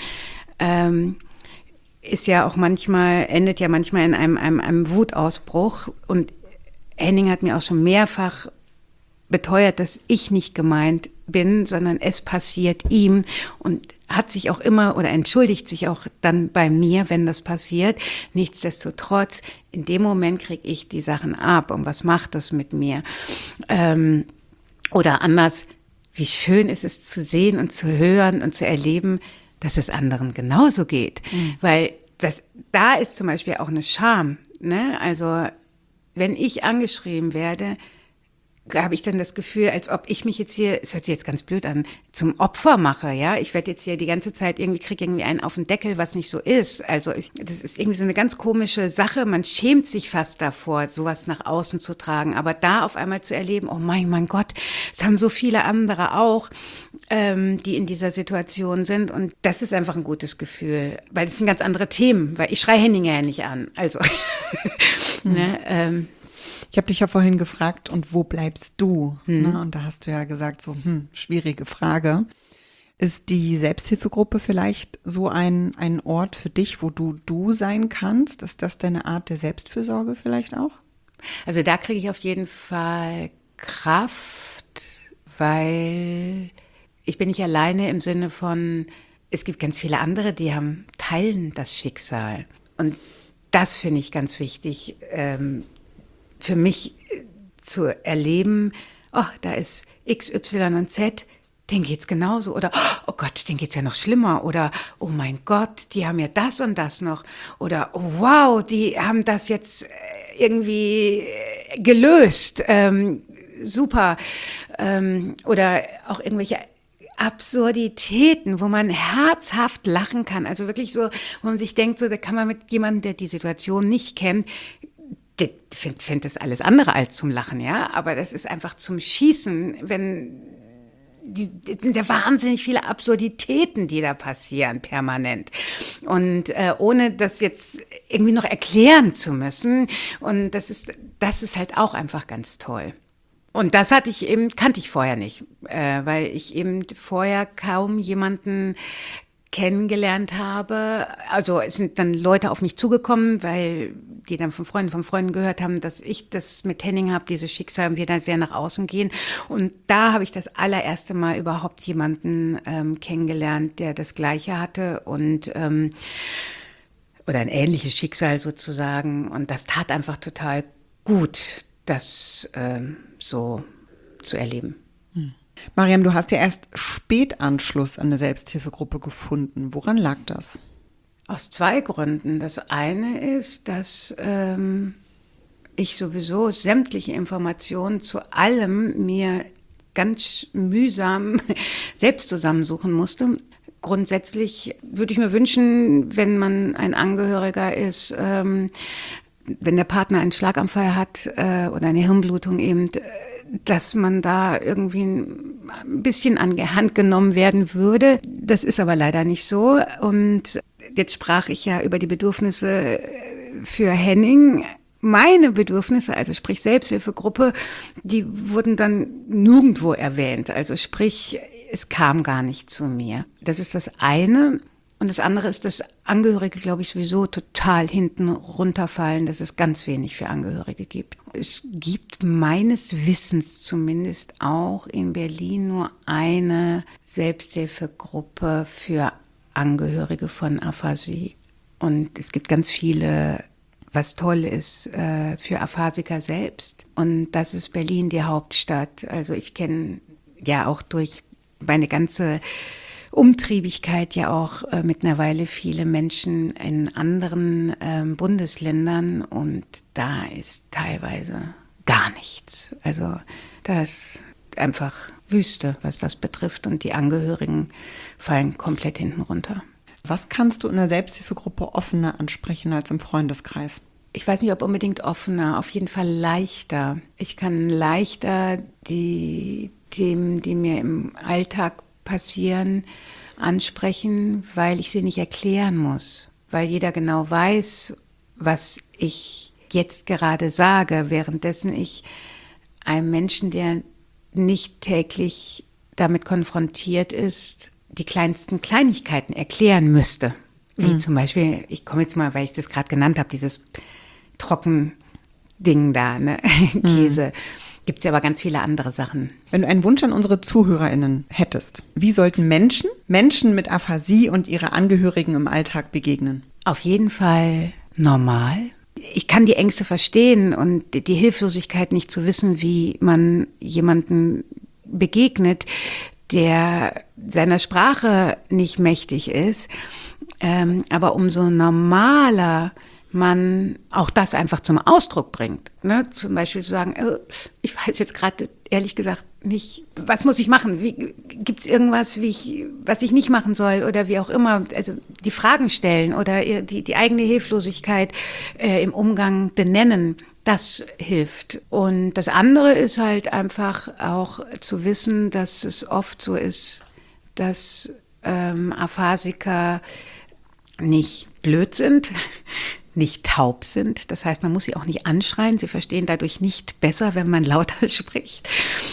ist ja auch endet ja manchmal in einem Wutausbruch. Und Henning hat mir auch schon mehrfach beteuert, dass ich nicht gemeint bin, sondern es passiert ihm und hat sich auch immer oder entschuldigt sich auch dann bei mir, wenn das passiert. Nichtsdestotrotz, in dem Moment kriege ich die Sachen ab. Und was macht das mit mir? Oder anders, wie schön ist es zu sehen und zu hören und zu erleben, dass es anderen genauso geht. Weil da ist zum Beispiel auch eine Scham, ne? Also wenn ich angeschrieben werde, habe ich dann das Gefühl, als ob ich mich jetzt hier, es hört sich jetzt ganz blöd an, zum Opfer mache, ja. Ich werde jetzt hier die ganze Zeit kriege irgendwie einen auf den Deckel, was nicht so ist. Also das ist irgendwie so eine ganz komische Sache. Man schämt sich fast davor, sowas nach außen zu tragen. Aber da auf einmal zu erleben, oh mein Gott, es haben so viele andere auch, die in dieser Situation sind. Und das ist einfach ein gutes Gefühl, weil das sind ganz andere Themen. Weil ich schreie Henning ja nicht an. Also, ne, Ich habe dich ja vorhin gefragt, und wo bleibst du? Ne? Und da hast du ja gesagt, so, schwierige Frage. Ist die Selbsthilfegruppe vielleicht so ein Ort für dich, wo du sein kannst? Ist das deine Art der Selbstfürsorge vielleicht auch? Also da kriege ich auf jeden Fall Kraft, weil ich bin nicht alleine im Sinne von, es gibt ganz viele andere, die teilen das Schicksal. Und das finde ich ganz wichtig, für mich zu erleben, oh, da ist X, Y und Z, denen geht's genauso. Oder, oh Gott, denen geht's ja noch schlimmer. Oder, oh mein Gott, die haben ja das und das noch. Oder, oh wow, die haben das jetzt irgendwie gelöst. Super. Oder auch irgendwelche Absurditäten, wo man herzhaft lachen kann. Also wirklich so, wo man sich denkt, so, da kann man mit jemandem, der die Situation nicht kennt, finde das alles andere als zum Lachen, ja, aber das ist einfach zum Schießen, sind ja wahnsinnig viele Absurditäten, die da passieren, permanent. Und ohne das jetzt irgendwie noch erklären zu müssen. Und das ist halt auch einfach ganz toll. Und das kannte ich vorher nicht, weil ich eben vorher kaum jemanden kennengelernt habe. Also es sind dann Leute auf mich zugekommen, weil die dann von Freunden gehört haben, dass ich das mit Henning habe, dieses Schicksal, und wir da sehr nach außen gehen. Und da habe ich das allererste Mal überhaupt jemanden kennengelernt, der das Gleiche hatte und oder ein ähnliches Schicksal sozusagen. Und das tat einfach total gut, das so zu erleben. Mariam, du hast ja erst spät Anschluss an eine Selbsthilfegruppe gefunden. Woran lag das? Aus 2 Gründen. Das eine ist, dass ich sowieso sämtliche Informationen zu allem mir ganz mühsam selbst zusammensuchen musste. Grundsätzlich würde ich mir wünschen, wenn man ein Angehöriger ist, wenn der Partner einen Schlaganfall hat oder eine Hirnblutung eben, dass man da irgendwie ein bisschen an die Hand genommen werden würde. Das ist aber leider nicht so. Und jetzt sprach ich ja über die Bedürfnisse für Henning. Meine Bedürfnisse, also sprich Selbsthilfegruppe, die wurden dann nirgendwo erwähnt. Also sprich, es kam gar nicht zu mir. Das ist das eine. Und das andere ist, dass Angehörige, glaube ich, sowieso total hinten runterfallen, dass es ganz wenig für Angehörige gibt. Es gibt meines Wissens zumindest auch in Berlin nur eine Selbsthilfegruppe für Angehörige von Aphasie. Und es gibt ganz viele, was toll ist, für Aphasiker selbst. Und das ist Berlin, die Hauptstadt. Also ich kenne ja auch durch meine ganze Umtriebigkeit ja auch mittlerweile viele Menschen in anderen Bundesländern, und da ist teilweise gar nichts. Also da ist einfach Wüste, was das betrifft, und die Angehörigen fallen komplett hinten runter. Was kannst du in der Selbsthilfegruppe offener ansprechen als im Freundeskreis? Ich weiß nicht, ob unbedingt offener, auf jeden Fall leichter. Ich kann leichter die Themen, die mir im Alltag passieren, ansprechen, weil ich sie nicht erklären muss. Weil jeder genau weiß, was ich jetzt gerade sage, währenddessen ich einem Menschen, der nicht täglich damit konfrontiert ist, die kleinsten Kleinigkeiten erklären müsste. Wie zum Beispiel, ich komme jetzt mal, weil ich das gerade genannt habe, dieses Trockending da, ne? Käse. Gibt es ja aber ganz viele andere Sachen. Wenn du einen Wunsch an unsere ZuhörerInnen hättest, wie sollten Menschen mit Aphasie und ihre Angehörigen im Alltag begegnen? Auf jeden Fall normal. Ich kann die Ängste verstehen und die Hilflosigkeit, nicht zu wissen, wie man jemanden begegnet, der seiner Sprache nicht mächtig ist. Aber umso normaler man auch das einfach zum Ausdruck bringt. Ne? Zum Beispiel zu sagen, ich weiß jetzt gerade ehrlich gesagt nicht, was muss ich machen? Gibt es irgendwas, was ich nicht machen soll oder wie auch immer? Also die Fragen stellen oder die eigene Hilflosigkeit im Umgang benennen, das hilft. Und das andere ist halt einfach auch zu wissen, dass es oft so ist, dass Aphasiker nicht blöd sind, nicht taub sind. Das heißt, man muss sie auch nicht anschreien. Sie verstehen dadurch nicht besser, wenn man lauter spricht.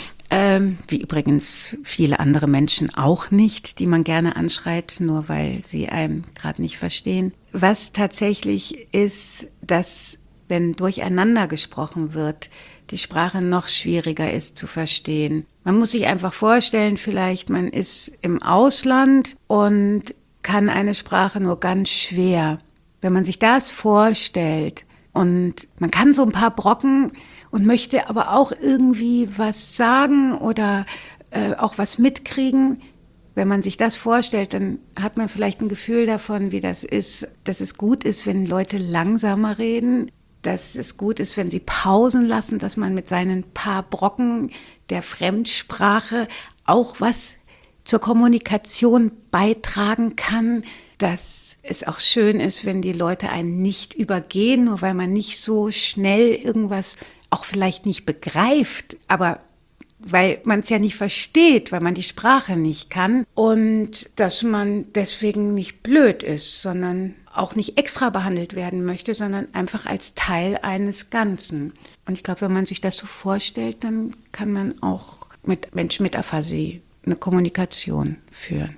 Wie übrigens viele andere Menschen auch nicht, die man gerne anschreit, nur weil sie einem gerade nicht verstehen. Was tatsächlich ist, dass, wenn durcheinander gesprochen wird, die Sprache noch schwieriger ist zu verstehen. Man muss sich einfach vorstellen, vielleicht man ist im Ausland und kann eine Sprache nur ganz schwer. Wenn man sich das vorstellt und man kann so ein paar Brocken und möchte aber auch irgendwie was sagen oder auch was mitkriegen, wenn man sich das vorstellt, dann hat man vielleicht ein Gefühl davon, wie das ist, dass es gut ist, wenn Leute langsamer reden, dass es gut ist, wenn sie Pausen lassen, dass man mit seinen paar Brocken der Fremdsprache auch was zur Kommunikation beitragen kann, dass es auch schön ist, wenn die Leute einen nicht übergehen, nur weil man nicht so schnell irgendwas auch vielleicht nicht begreift, aber weil man es ja nicht versteht, weil man die Sprache nicht kann und dass man deswegen nicht blöd ist, sondern auch nicht extra behandelt werden möchte, sondern einfach als Teil eines Ganzen. Und ich glaube, wenn man sich das so vorstellt, dann kann man auch mit Menschen mit Aphasie eine Kommunikation führen.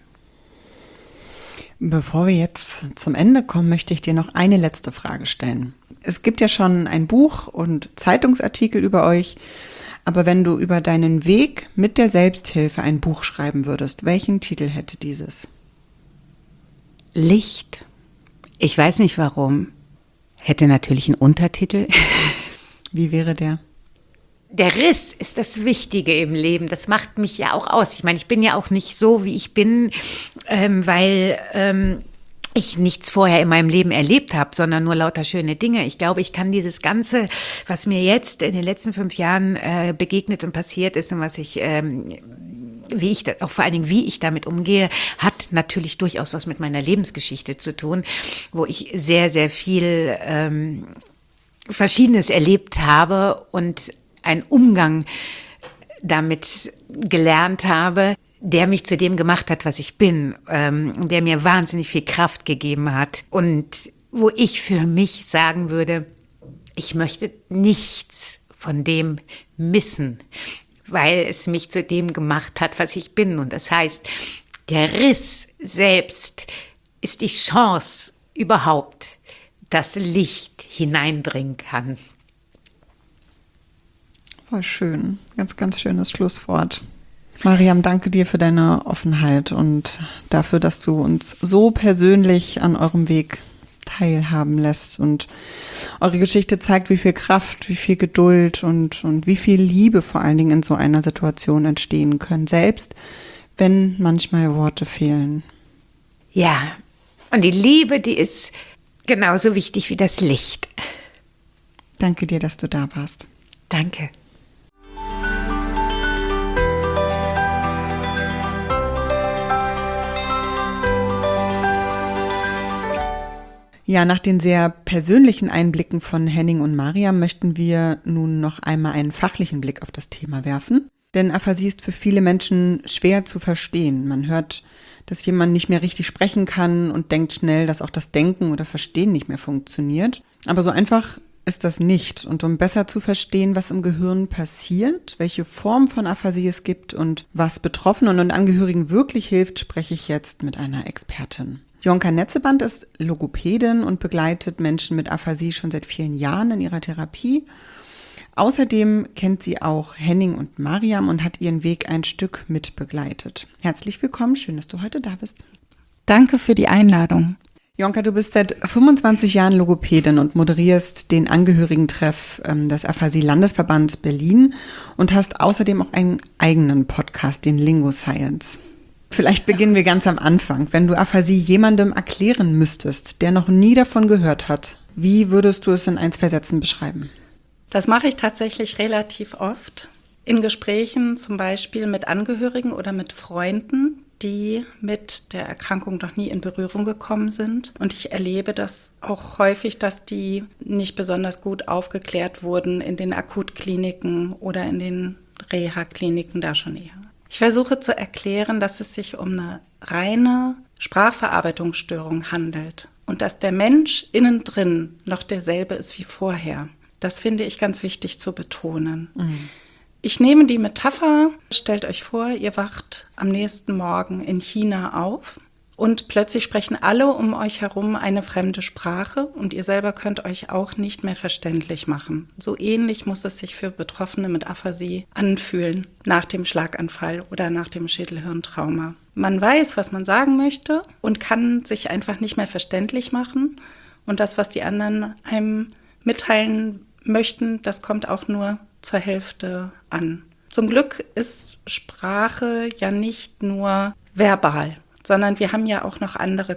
Bevor wir jetzt zum Ende kommen, möchte ich dir noch eine letzte Frage stellen. Es gibt ja schon ein Buch und Zeitungsartikel über euch, aber wenn du über deinen Weg mit der Selbsthilfe ein Buch schreiben würdest, welchen Titel hätte dieses? Licht. Ich weiß nicht warum. Hätte natürlich einen Untertitel. Wie wäre der? Der Riss ist das Wichtige im Leben. Das macht mich ja auch aus. Ich meine, ich bin ja auch nicht so, wie ich bin, weil ich nichts vorher in meinem Leben erlebt habe, sondern nur lauter schöne Dinge. Ich glaube, ich kann dieses Ganze, was mir jetzt in den letzten 5 Jahren begegnet und passiert ist und was ich auch vor allen Dingen, wie ich damit umgehe, hat natürlich durchaus was mit meiner Lebensgeschichte zu tun, wo ich sehr, sehr viel Verschiedenes erlebt habe und einen Umgang damit gelernt habe, der mich zu dem gemacht hat, was ich bin, der mir wahnsinnig viel Kraft gegeben hat und wo ich für mich sagen würde, ich möchte nichts von dem missen, weil es mich zu dem gemacht hat, was ich bin. Und das heißt, der Riss selbst ist die Chance überhaupt, dass Licht hineinbringen kann. Voll schön. Ganz, ganz schönes Schlusswort. Mariam, danke dir für deine Offenheit und dafür, dass du uns so persönlich an eurem Weg teilhaben lässt. Und eure Geschichte zeigt, wie viel Kraft, wie viel Geduld und wie viel Liebe vor allen Dingen in so einer Situation entstehen können, selbst wenn manchmal Worte fehlen. Ja, und die Liebe, die ist genauso wichtig wie das Licht. Danke dir, dass du da warst. Danke. Ja, nach den sehr persönlichen Einblicken von Henning und Mariam möchten wir nun noch einmal einen fachlichen Blick auf das Thema werfen. Denn Aphasie ist für viele Menschen schwer zu verstehen. Man hört, dass jemand nicht mehr richtig sprechen kann und denkt schnell, dass auch das Denken oder Verstehen nicht mehr funktioniert. Aber so einfach ist das nicht. Und um besser zu verstehen, was im Gehirn passiert, welche Form von Aphasie es gibt und was Betroffenen und Angehörigen wirklich hilft, spreche ich jetzt mit einer Expertin. Jonka Netzeband ist Logopädin und begleitet Menschen mit Aphasie schon seit vielen Jahren in ihrer Therapie. Außerdem kennt sie auch Henning und Mariam und hat ihren Weg ein Stück mitbegleitet. Herzlich willkommen, schön, dass du heute da bist. Danke für die Einladung. Jonka, du bist seit 25 Jahren Logopädin und moderierst den Angehörigentreff des Aphasie-Landesverbands Berlin und hast außerdem auch einen eigenen Podcast, den Lingo Science. Vielleicht beginnen wir ganz am Anfang. Wenn du Aphasie jemandem erklären müsstest, der noch nie davon gehört hat, wie würdest du es in 1-2 Sätzen beschreiben? Das mache ich tatsächlich relativ oft. In Gesprächen zum Beispiel mit Angehörigen oder mit Freunden, die mit der Erkrankung noch nie in Berührung gekommen sind. Und ich erlebe das auch häufig, dass die nicht besonders gut aufgeklärt wurden in den Akutkliniken oder in den Reha-Kliniken da schon eher. Ich versuche zu erklären, dass es sich um eine reine Sprachverarbeitungsstörung handelt und dass der Mensch innen drin noch derselbe ist wie vorher. Das finde ich ganz wichtig zu betonen. Ich nehme die Metapher, stellt euch vor, ihr wacht am nächsten Morgen in China auf und plötzlich sprechen alle um euch herum eine fremde Sprache und ihr selber könnt euch auch nicht mehr verständlich machen. So ähnlich muss es sich für Betroffene mit Aphasie anfühlen, nach dem Schlaganfall oder nach dem Schädelhirntrauma. Man weiß, was man sagen möchte und kann sich einfach nicht mehr verständlich machen. Und das, was die anderen einem mitteilen möchten, das kommt auch nur zur Hälfte an. Zum Glück ist Sprache ja nicht nur verbal, sondern wir haben ja auch noch andere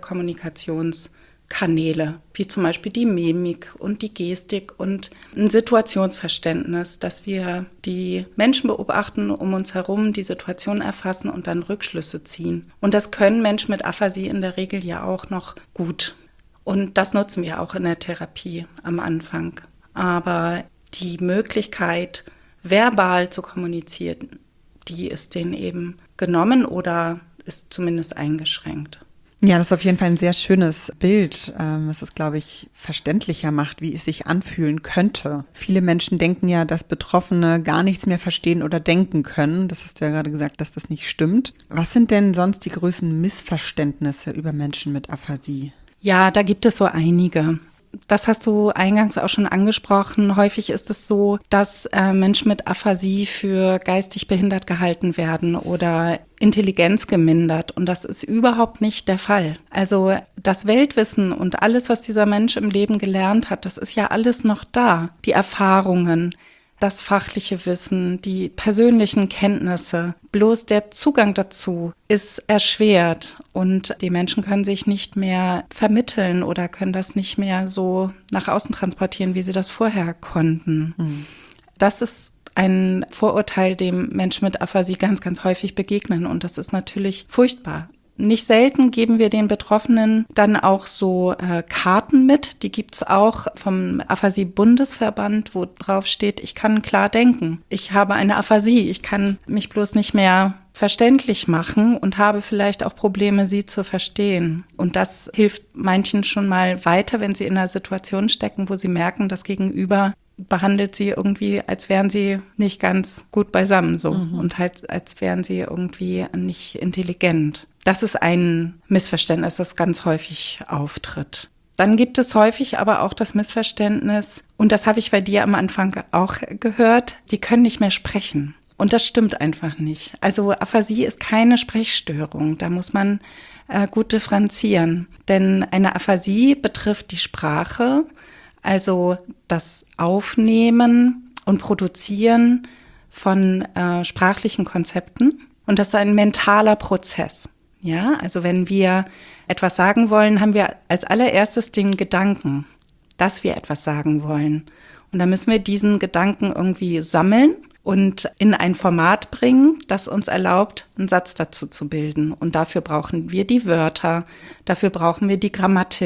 Kommunikationskanäle, wie zum Beispiel die Mimik und die Gestik und ein Situationsverständnis, dass wir die Menschen beobachten um uns herum, die Situation erfassen und dann Rückschlüsse ziehen. Und das können Menschen mit Aphasie in der Regel ja auch noch gut. Und das nutzen wir auch in der Therapie am Anfang. Aber die Möglichkeit, verbal zu kommunizieren, die ist denen eben genommen oder ist zumindest eingeschränkt. Ja, das ist auf jeden Fall ein sehr schönes Bild, was es, glaube ich, verständlicher macht, wie es sich anfühlen könnte. Viele Menschen denken ja, dass Betroffene gar nichts mehr verstehen oder denken können. Das hast du ja gerade gesagt, dass das nicht stimmt. Was sind denn sonst die größten Missverständnisse über Menschen mit Aphasie? Ja, da gibt es so einige. Das hast du eingangs auch schon angesprochen. Häufig ist es so, dass Menschen mit Aphasie für geistig behindert gehalten werden oder Intelligenz gemindert. Und das ist überhaupt nicht der Fall. Also das Weltwissen und alles, was dieser Mensch im Leben gelernt hat, das ist ja alles noch da. Die Erfahrungen, das fachliche Wissen, die persönlichen Kenntnisse. Bloß der Zugang dazu ist erschwert und die Menschen können sich nicht mehr vermitteln oder können das nicht mehr so nach außen transportieren, wie sie das vorher konnten. Das ist ein Vorurteil, dem Menschen mit Aphasie ganz, ganz häufig begegnen und das ist natürlich furchtbar. Nicht selten geben wir den Betroffenen dann auch so Karten mit. Die gibt's auch vom Aphasie-Bundesverband, wo drauf steht, ich kann klar denken. Ich habe eine Aphasie, ich kann mich bloß nicht mehr verständlich machen und habe vielleicht auch Probleme, sie zu verstehen. Und das hilft manchen schon mal weiter, wenn sie in einer Situation stecken, wo sie merken, das Gegenüber behandelt sie irgendwie, als wären sie nicht ganz gut beisammen so und halt, als wären sie irgendwie nicht intelligent. Das ist ein Missverständnis, das ganz häufig auftritt. Dann gibt es häufig aber auch das Missverständnis, und das habe ich bei dir am Anfang auch gehört, die können nicht mehr sprechen. Und das stimmt einfach nicht. Also Aphasie ist keine Sprechstörung, da muss man gut differenzieren. Denn eine Aphasie betrifft die Sprache, also das Aufnehmen und Produzieren von sprachlichen Konzepten. Und das ist ein mentaler Prozess. Ja, also wenn wir etwas sagen wollen, haben wir als allererstes den Gedanken, dass wir etwas sagen wollen. Und dann müssen wir diesen Gedanken irgendwie sammeln und in ein Format bringen, das uns erlaubt, einen Satz dazu zu bilden. Und dafür brauchen wir die Wörter, dafür brauchen wir die Grammatik.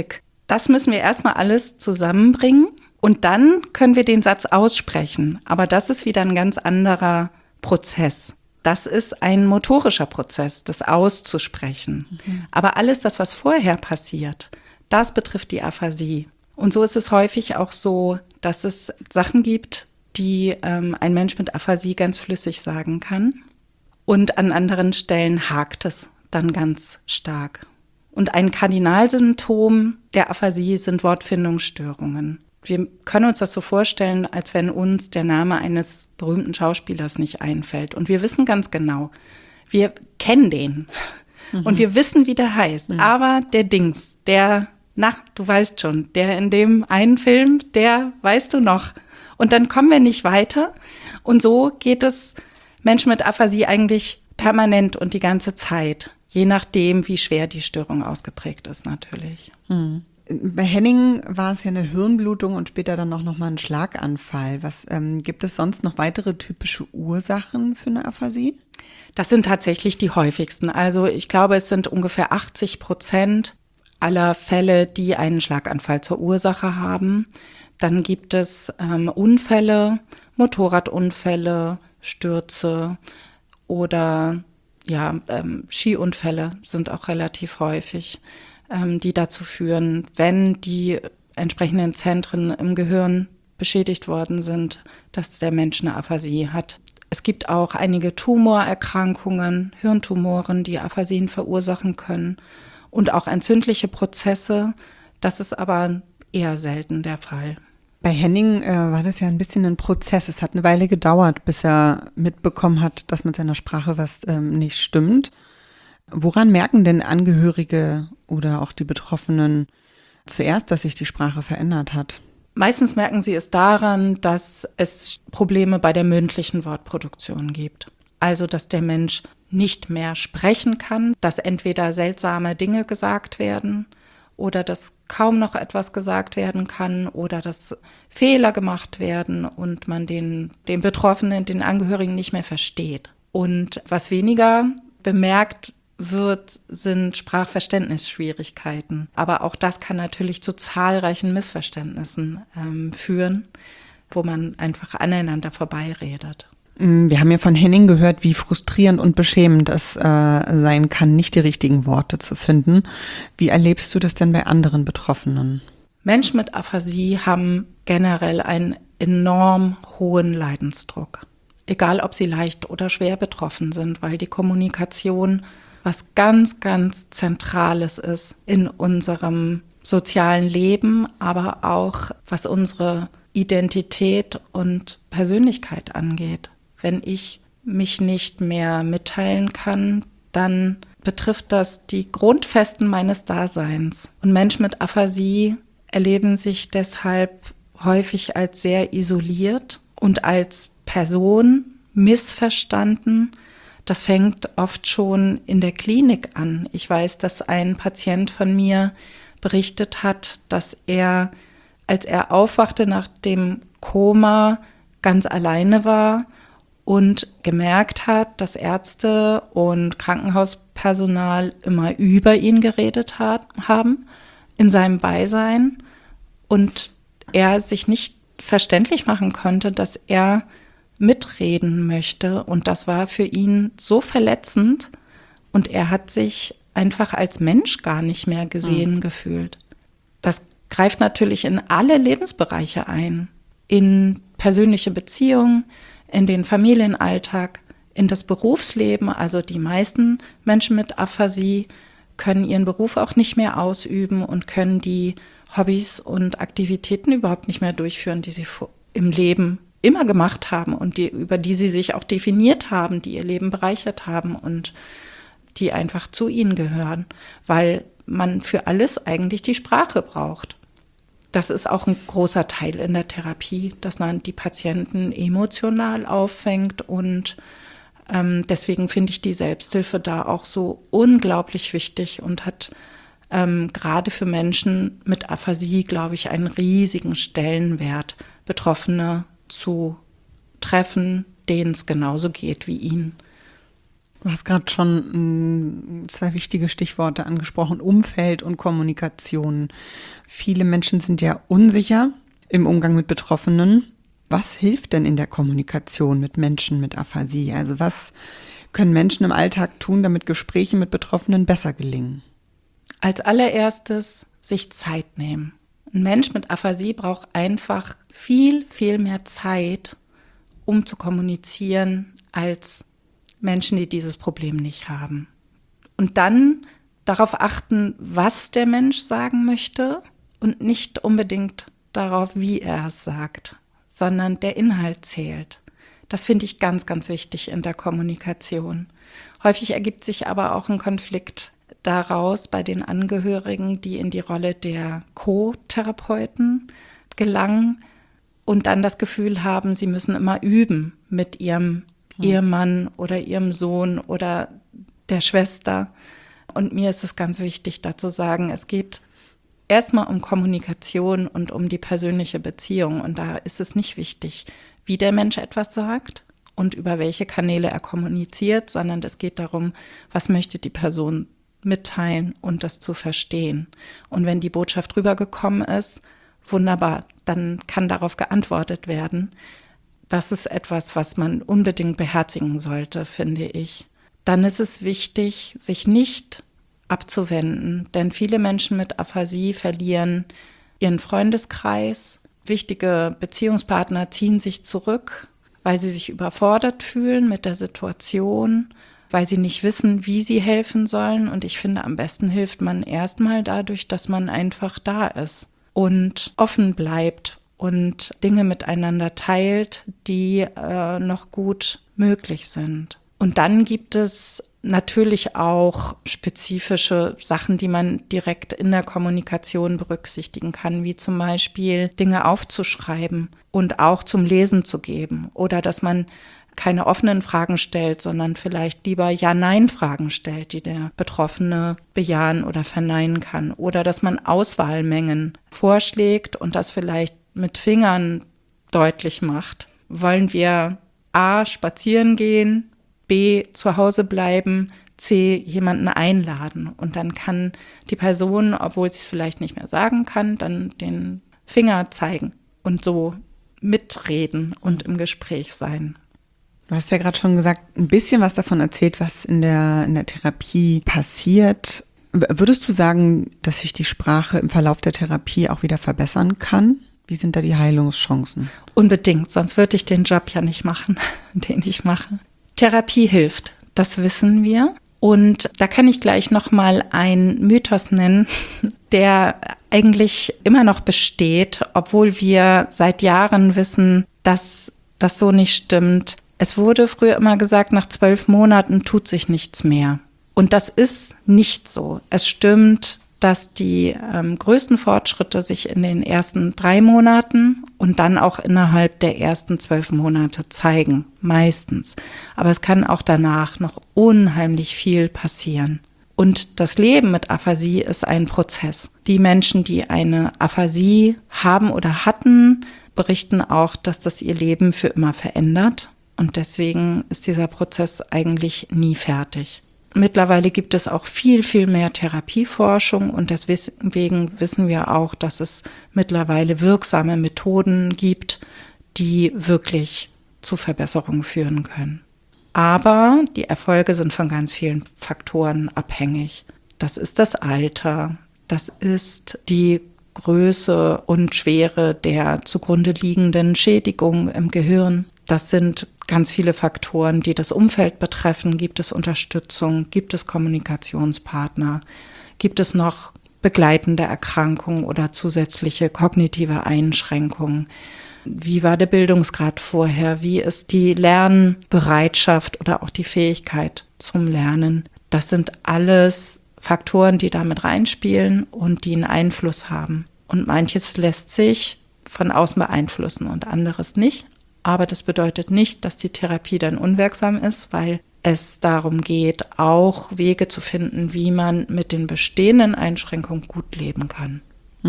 Das müssen wir erstmal alles zusammenbringen und dann können wir den Satz aussprechen. Aber das ist wieder ein ganz anderer Prozess. Das ist ein motorischer Prozess, das auszusprechen. Aber alles das, was vorher passiert, das betrifft die Aphasie. Und so ist es häufig auch so, dass es Sachen gibt, die ein Mensch mit Aphasie ganz flüssig sagen kann. Und an anderen Stellen hakt es dann ganz stark. Und ein Kardinalsymptom der Aphasie sind Wortfindungsstörungen. Wir können uns das so vorstellen, als wenn uns der Name eines berühmten Schauspielers nicht einfällt. Und wir wissen ganz genau, wir kennen den und wir wissen, wie der heißt. Aber der Dings, du weißt schon, der in dem einen Film, der weißt du noch. Und dann kommen wir nicht weiter. Und so geht es Menschen mit Aphasie eigentlich permanent und die ganze Zeit. Je nachdem, wie schwer die Störung ausgeprägt ist natürlich. Bei Henning war es ja eine Hirnblutung und später dann auch nochmal ein Schlaganfall. Gibt es sonst noch weitere typische Ursachen für eine Aphasie? Das sind tatsächlich die häufigsten. Also ich glaube, es sind ungefähr 80% aller Fälle, die einen Schlaganfall zur Ursache haben. Dann gibt es Unfälle, Motorradunfälle, Stürze oder Skiunfälle sind auch relativ häufig, die dazu führen, wenn die entsprechenden Zentren im Gehirn beschädigt worden sind, dass der Mensch eine Aphasie hat. Es gibt auch einige Tumorerkrankungen, Hirntumoren, die Aphasien verursachen können und auch entzündliche Prozesse. Das ist aber eher selten der Fall. Bei Henning war das ja ein bisschen ein Prozess. Es hat eine Weile gedauert, bis er mitbekommen hat, dass mit seiner Sprache was nicht stimmt. Woran merken denn Angehörige oder auch die Betroffenen zuerst, dass sich die Sprache verändert hat? Meistens merken sie es daran, dass es Probleme bei der mündlichen Wortproduktion gibt. Also, dass der Mensch nicht mehr sprechen kann, dass entweder seltsame Dinge gesagt werden oder dass kaum noch etwas gesagt werden kann oder dass Fehler gemacht werden und man den Betroffenen, den Angehörigen nicht mehr versteht. Und was weniger bemerkt wird, sind Sprachverständnisschwierigkeiten. Aber auch das kann natürlich zu zahlreichen Missverständnissen führen, wo man einfach aneinander vorbeiredet. Wir haben ja von Henning gehört, wie frustrierend und beschämend es sein kann, nicht die richtigen Worte zu finden. Wie erlebst du das denn bei anderen Betroffenen? Menschen mit Aphasie haben generell einen enorm hohen Leidensdruck. Egal, ob sie leicht oder schwer betroffen sind, weil die Kommunikation was ganz, ganz Zentrales ist in unserem sozialen Leben, aber auch was unsere Identität und Persönlichkeit angeht. Wenn ich mich nicht mehr mitteilen kann, dann betrifft das die Grundfesten meines Daseins. Und Menschen mit Aphasie erleben sich deshalb häufig als sehr isoliert und als Person missverstanden. Das fängt oft schon in der Klinik an. Ich weiß, dass ein Patient von mir berichtet hat, dass er, als er aufwachte nach dem Koma, ganz alleine war und gemerkt hat, dass Ärzte und Krankenhauspersonal immer über ihn geredet haben in seinem Beisein und er sich nicht verständlich machen konnte, dass er mitreden möchte. Und das war für ihn so verletzend und er hat sich einfach als Mensch gar nicht mehr gesehen gefühlt. Das greift natürlich in alle Lebensbereiche ein, in persönliche Beziehungen, in den Familienalltag, in das Berufsleben. Also die meisten Menschen mit Aphasie können ihren Beruf auch nicht mehr ausüben und können die Hobbys und Aktivitäten überhaupt nicht mehr durchführen, die sie im Leben immer gemacht haben und über die sie sich auch definiert haben, die ihr Leben bereichert haben und die einfach zu ihnen gehören, weil man für alles eigentlich die Sprache braucht. Das ist auch ein großer Teil in der Therapie, dass man die Patienten emotional auffängt und deswegen finde ich die Selbsthilfe da auch so unglaublich wichtig und hat gerade für Menschen mit Aphasie, glaube ich, einen riesigen Stellenwert, Betroffene zu treffen, denen es genauso geht wie ihnen. Du hast gerade schon 2 wichtige Stichworte angesprochen, Umfeld und Kommunikation. Viele Menschen sind ja unsicher im Umgang mit Betroffenen. Was hilft denn in der Kommunikation mit Menschen mit Aphasie? Also was können Menschen im Alltag tun, damit Gespräche mit Betroffenen besser gelingen? Als allererstes sich Zeit nehmen. Ein Mensch mit Aphasie braucht einfach viel, viel mehr Zeit, um zu kommunizieren, als Menschen, die dieses Problem nicht haben. Und dann darauf achten, was der Mensch sagen möchte und nicht unbedingt darauf, wie er es sagt, sondern der Inhalt zählt. Das finde ich ganz, ganz wichtig in der Kommunikation. Häufig ergibt sich aber auch ein Konflikt daraus bei den Angehörigen, die in die Rolle der Co-Therapeuten gelangen und dann das Gefühl haben, sie müssen immer üben mit ihrem Ehemann oder ihrem Sohn oder der Schwester. Und mir ist es ganz wichtig, da zu sagen, es geht erstmal um Kommunikation und um die persönliche Beziehung. Und da ist es nicht wichtig, wie der Mensch etwas sagt und über welche Kanäle er kommuniziert, sondern es geht darum, was möchte die Person mitteilen und das zu verstehen. Und wenn die Botschaft rübergekommen ist, wunderbar, dann kann darauf geantwortet werden. Das ist etwas, was man unbedingt beherzigen sollte, finde ich. Dann ist es wichtig, sich nicht abzuwenden, denn viele Menschen mit Aphasie verlieren ihren Freundeskreis. Wichtige Beziehungspartner ziehen sich zurück, weil sie sich überfordert fühlen mit der Situation, weil sie nicht wissen, wie sie helfen sollen. Und ich finde, am besten hilft man erstmal dadurch, dass man einfach da ist und offen bleibt und Dinge miteinander teilt, die noch gut möglich sind. Und dann gibt es natürlich auch spezifische Sachen, die man direkt in der Kommunikation berücksichtigen kann, wie zum Beispiel Dinge aufzuschreiben und auch zum Lesen zu geben oder dass man keine offenen Fragen stellt, sondern vielleicht lieber Ja-Nein-Fragen stellt, die der Betroffene bejahen oder verneinen kann. Oder dass man Auswahlmengen vorschlägt und das vielleicht mit Fingern deutlich macht. Wollen wir A, spazieren gehen, B, zu Hause bleiben, C, jemanden einladen. Und dann kann die Person, obwohl sie es vielleicht nicht mehr sagen kann, dann den Finger zeigen und so mitreden und im Gespräch sein. Du hast ja gerade schon gesagt, ein bisschen was davon erzählt, was in der Therapie passiert. Würdest du sagen, dass sich die Sprache im Verlauf der Therapie auch wieder verbessern kann? Wie sind da die Heilungschancen? Unbedingt, sonst würde ich den Job ja nicht machen, den ich mache. Therapie hilft, das wissen wir. Und da kann ich gleich nochmal einen Mythos nennen, der eigentlich immer noch besteht, obwohl wir seit Jahren wissen, dass das so nicht stimmt. Es wurde früher immer gesagt, nach 12 Monaten tut sich nichts mehr. Und das ist nicht so. Es stimmt, dass die größten Fortschritte sich in den ersten 3 Monaten und dann auch innerhalb der ersten 12 Monate zeigen, meistens. Aber es kann auch danach noch unheimlich viel passieren. Und das Leben mit Aphasie ist ein Prozess. Die Menschen, die eine Aphasie haben oder hatten, berichten auch, dass das ihr Leben für immer verändert. Und deswegen ist dieser Prozess eigentlich nie fertig. Mittlerweile gibt es auch viel, viel mehr Therapieforschung und deswegen wissen wir auch, dass es mittlerweile wirksame Methoden gibt, die wirklich zu Verbesserungen führen können. Aber die Erfolge sind von ganz vielen Faktoren abhängig. Das ist das Alter, das ist die Größe und Schwere der zugrunde liegenden Schädigung im Gehirn. Das sind ganz viele Faktoren, die das Umfeld betreffen. Gibt es Unterstützung? Gibt es Kommunikationspartner? Gibt es noch begleitende Erkrankungen oder zusätzliche kognitive Einschränkungen? Wie war der Bildungsgrad vorher? Wie ist die Lernbereitschaft oder auch die Fähigkeit zum Lernen? Das sind alles Faktoren, die damit reinspielen und die einen Einfluss haben. Und manches lässt sich von außen beeinflussen und anderes nicht. Aber das bedeutet nicht, dass die Therapie dann unwirksam ist, weil es darum geht, auch Wege zu finden, wie man mit den bestehenden Einschränkungen gut leben kann.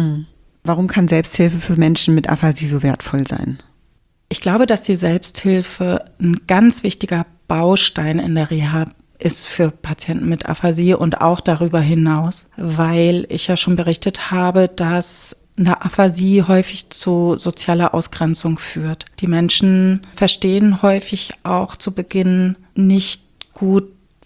Warum kann Selbsthilfe für Menschen mit Aphasie so wertvoll sein? Ich glaube, dass die Selbsthilfe ein ganz wichtiger Baustein in der Reha ist für Patienten mit Aphasie und auch darüber hinaus, weil ich ja schon berichtet habe, dass eine Aphasie häufig zu sozialer Ausgrenzung führt. Die Menschen verstehen häufig auch zu Beginn nicht gut,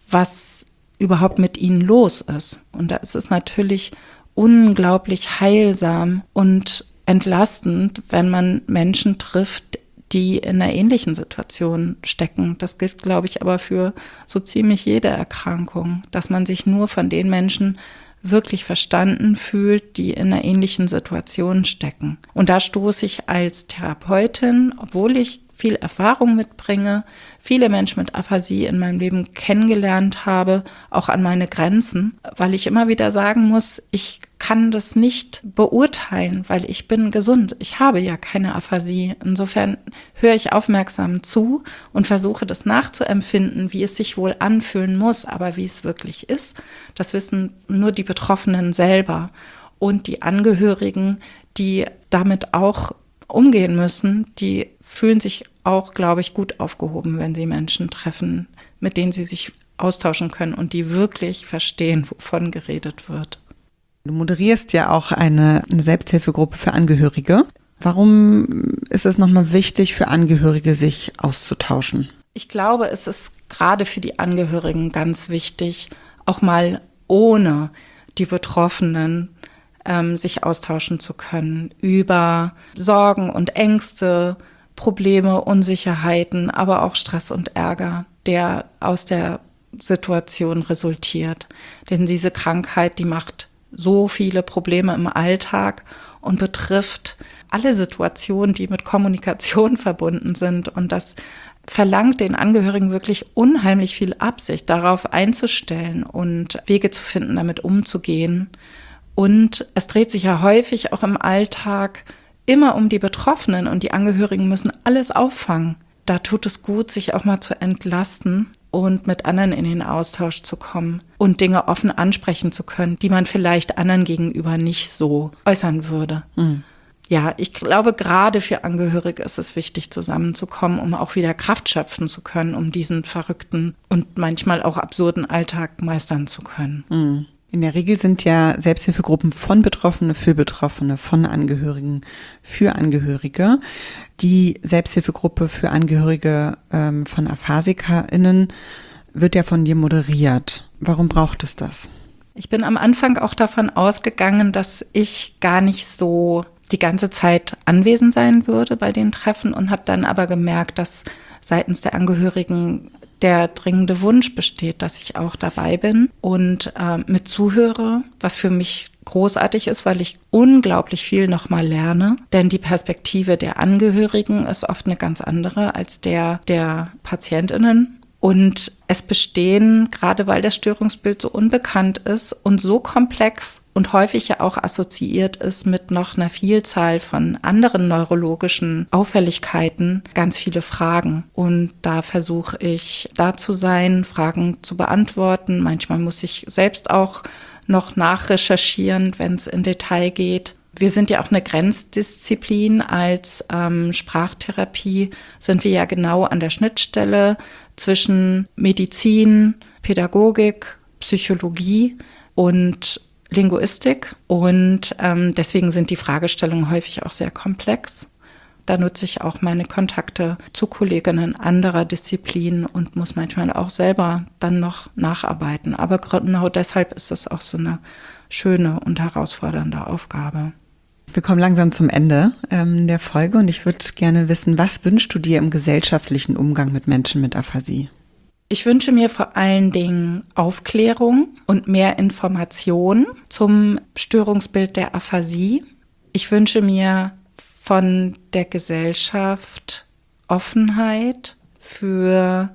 was überhaupt mit ihnen los ist. Und da ist es natürlich unglaublich heilsam und entlastend, wenn man Menschen trifft, die in einer ähnlichen Situation stecken. Das gilt, glaube ich, aber für so ziemlich jede Erkrankung, dass man sich nur von den Menschen wirklich verstanden fühlt, die in einer ähnlichen Situation stecken. Und da stoße ich als Therapeutin, obwohl ich viel Erfahrung mitbringe, viele Menschen mit Aphasie in meinem Leben kennengelernt habe, auch an meine Grenzen, weil ich immer wieder sagen muss, ich kann das nicht beurteilen, weil ich bin gesund. Ich habe ja keine Aphasie. Insofern höre ich aufmerksam zu und versuche das nachzuempfinden, wie es sich wohl anfühlen muss. Aber wie es wirklich ist, das wissen nur die Betroffenen selber und die Angehörigen, die damit auch umgehen müssen, die fühlen sich auch, glaube ich, gut aufgehoben, wenn sie Menschen treffen, mit denen sie sich austauschen können und die wirklich verstehen, wovon geredet wird. Du moderierst ja auch eine Selbsthilfegruppe für Angehörige. Warum ist es nochmal wichtig, für Angehörige sich auszutauschen? Ich glaube, es ist gerade für die Angehörigen ganz wichtig, auch mal ohne die Betroffenen sich austauschen zu können über Sorgen und Ängste, Probleme, Unsicherheiten, aber auch Stress und Ärger, der aus der Situation resultiert. Denn diese Krankheit, die macht so viele Probleme im Alltag und betrifft alle Situationen, die mit Kommunikation verbunden sind. Und das verlangt den Angehörigen wirklich unheimlich viel Absicht, darauf einzustellen und Wege zu finden, damit umzugehen. Und es dreht sich ja häufig auch im Alltag immer um die Betroffenen und die Angehörigen müssen alles auffangen. Da tut es gut, sich auch mal zu entlasten und mit anderen in den Austausch zu kommen und Dinge offen ansprechen zu können, die man vielleicht anderen gegenüber nicht so äußern würde. Mhm. Ja, ich glaube, gerade für Angehörige ist es wichtig, zusammenzukommen, um auch wieder Kraft schöpfen zu können, um diesen verrückten und manchmal auch absurden Alltag meistern zu können. Mhm. In der Regel sind ja Selbsthilfegruppen von Betroffene für Betroffene, von Angehörigen für Angehörige. Die Selbsthilfegruppe für Angehörige von AphasikerInnen wird ja von dir moderiert. Warum braucht es das? Ich bin am Anfang auch davon ausgegangen, dass ich gar nicht so die ganze Zeit anwesend sein würde bei den Treffen und habe dann aber gemerkt, dass seitens der Angehörigen der dringende Wunsch besteht, dass ich auch dabei bin und mit zuhöre, was für mich großartig ist, weil ich unglaublich viel nochmal lerne. Denn die Perspektive der Angehörigen ist oft eine ganz andere als der PatientInnen. Und es bestehen, gerade weil das Störungsbild so unbekannt ist und so komplex und häufig ja auch assoziiert ist mit noch einer Vielzahl von anderen neurologischen Auffälligkeiten, ganz viele Fragen. Und da versuche ich da zu sein, Fragen zu beantworten. Manchmal muss ich selbst auch noch nachrecherchieren, wenn es in Detail geht. Wir sind ja auch eine Grenzdisziplin. Als Sprachtherapie sind wir ja genau an der Schnittstelle zwischen Medizin, Pädagogik, Psychologie und Linguistik. Und deswegen sind die Fragestellungen häufig auch sehr komplex. Da nutze ich auch meine Kontakte zu Kolleginnen anderer Disziplinen und muss manchmal auch selber dann noch nacharbeiten. Aber genau deshalb ist es auch so eine schöne und herausfordernde Aufgabe. Wir kommen langsam zum Ende der Folge und ich würde gerne wissen, was wünschst du dir im gesellschaftlichen Umgang mit Menschen mit Aphasie? Ich wünsche mir vor allen Dingen Aufklärung und mehr Information zum Störungsbild der Aphasie. Ich wünsche mir von der Gesellschaft Offenheit für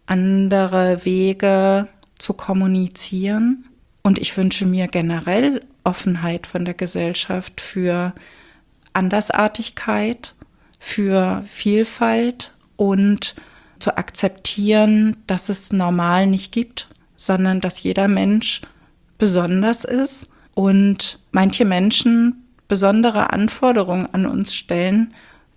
andere Wege zu kommunizieren. Und ich wünsche mir generell Offenheit von der Gesellschaft für Andersartigkeit, für Vielfalt und zu akzeptieren, dass es normal nicht gibt, sondern dass jeder Mensch besonders ist und manche Menschen besondere Anforderungen an uns stellen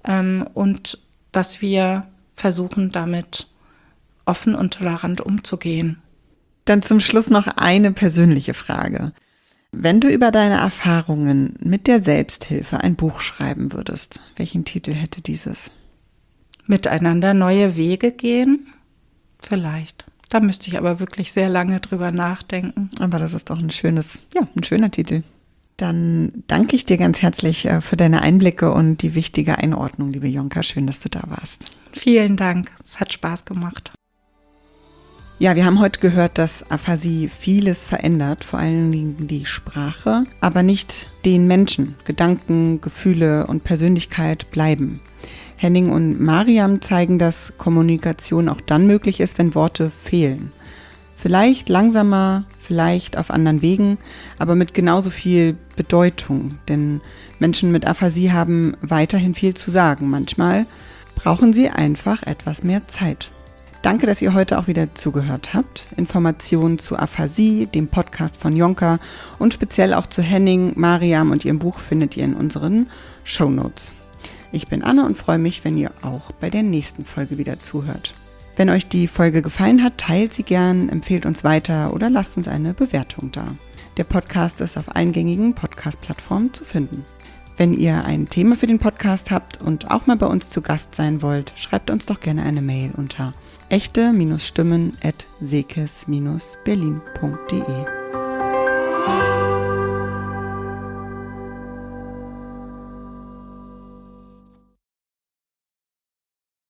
und dass wir versuchen, damit offen und tolerant umzugehen. Dann zum Schluss noch eine persönliche Frage. Wenn du über deine Erfahrungen mit der Selbsthilfe ein Buch schreiben würdest, welchen Titel hätte dieses? Miteinander neue Wege gehen? Vielleicht. Da müsste ich aber wirklich sehr lange drüber nachdenken. Aber das ist doch ein schöner Titel. Dann danke ich dir ganz herzlich für deine Einblicke und die wichtige Einordnung, liebe Jonka. Schön, dass du da warst. Vielen Dank. Es hat Spaß gemacht. Ja, wir haben heute gehört, dass Aphasie vieles verändert, vor allen Dingen die Sprache, aber nicht den Menschen. Gedanken, Gefühle und Persönlichkeit bleiben. Henning und Mariam zeigen, dass Kommunikation auch dann möglich ist, wenn Worte fehlen. Vielleicht langsamer, vielleicht auf anderen Wegen, aber mit genauso viel Bedeutung. Denn Menschen mit Aphasie haben weiterhin viel zu sagen. Manchmal brauchen sie einfach etwas mehr Zeit. Danke, dass ihr heute auch wieder zugehört habt. Informationen zu Aphasie, dem Podcast von Jonka und speziell auch zu Henning, Mariam und ihrem Buch findet ihr in unseren Shownotes. Ich bin Anne und freue mich, wenn ihr auch bei der nächsten Folge wieder zuhört. Wenn euch die Folge gefallen hat, teilt sie gern, empfehlt uns weiter oder lasst uns eine Bewertung da. Der Podcast ist auf allen gängigen Podcast-Plattformen zu finden. Wenn ihr ein Thema für den Podcast habt und auch mal bei uns zu Gast sein wollt, schreibt uns doch gerne eine Mail unter echte-stimmen@sekes-berlin.de.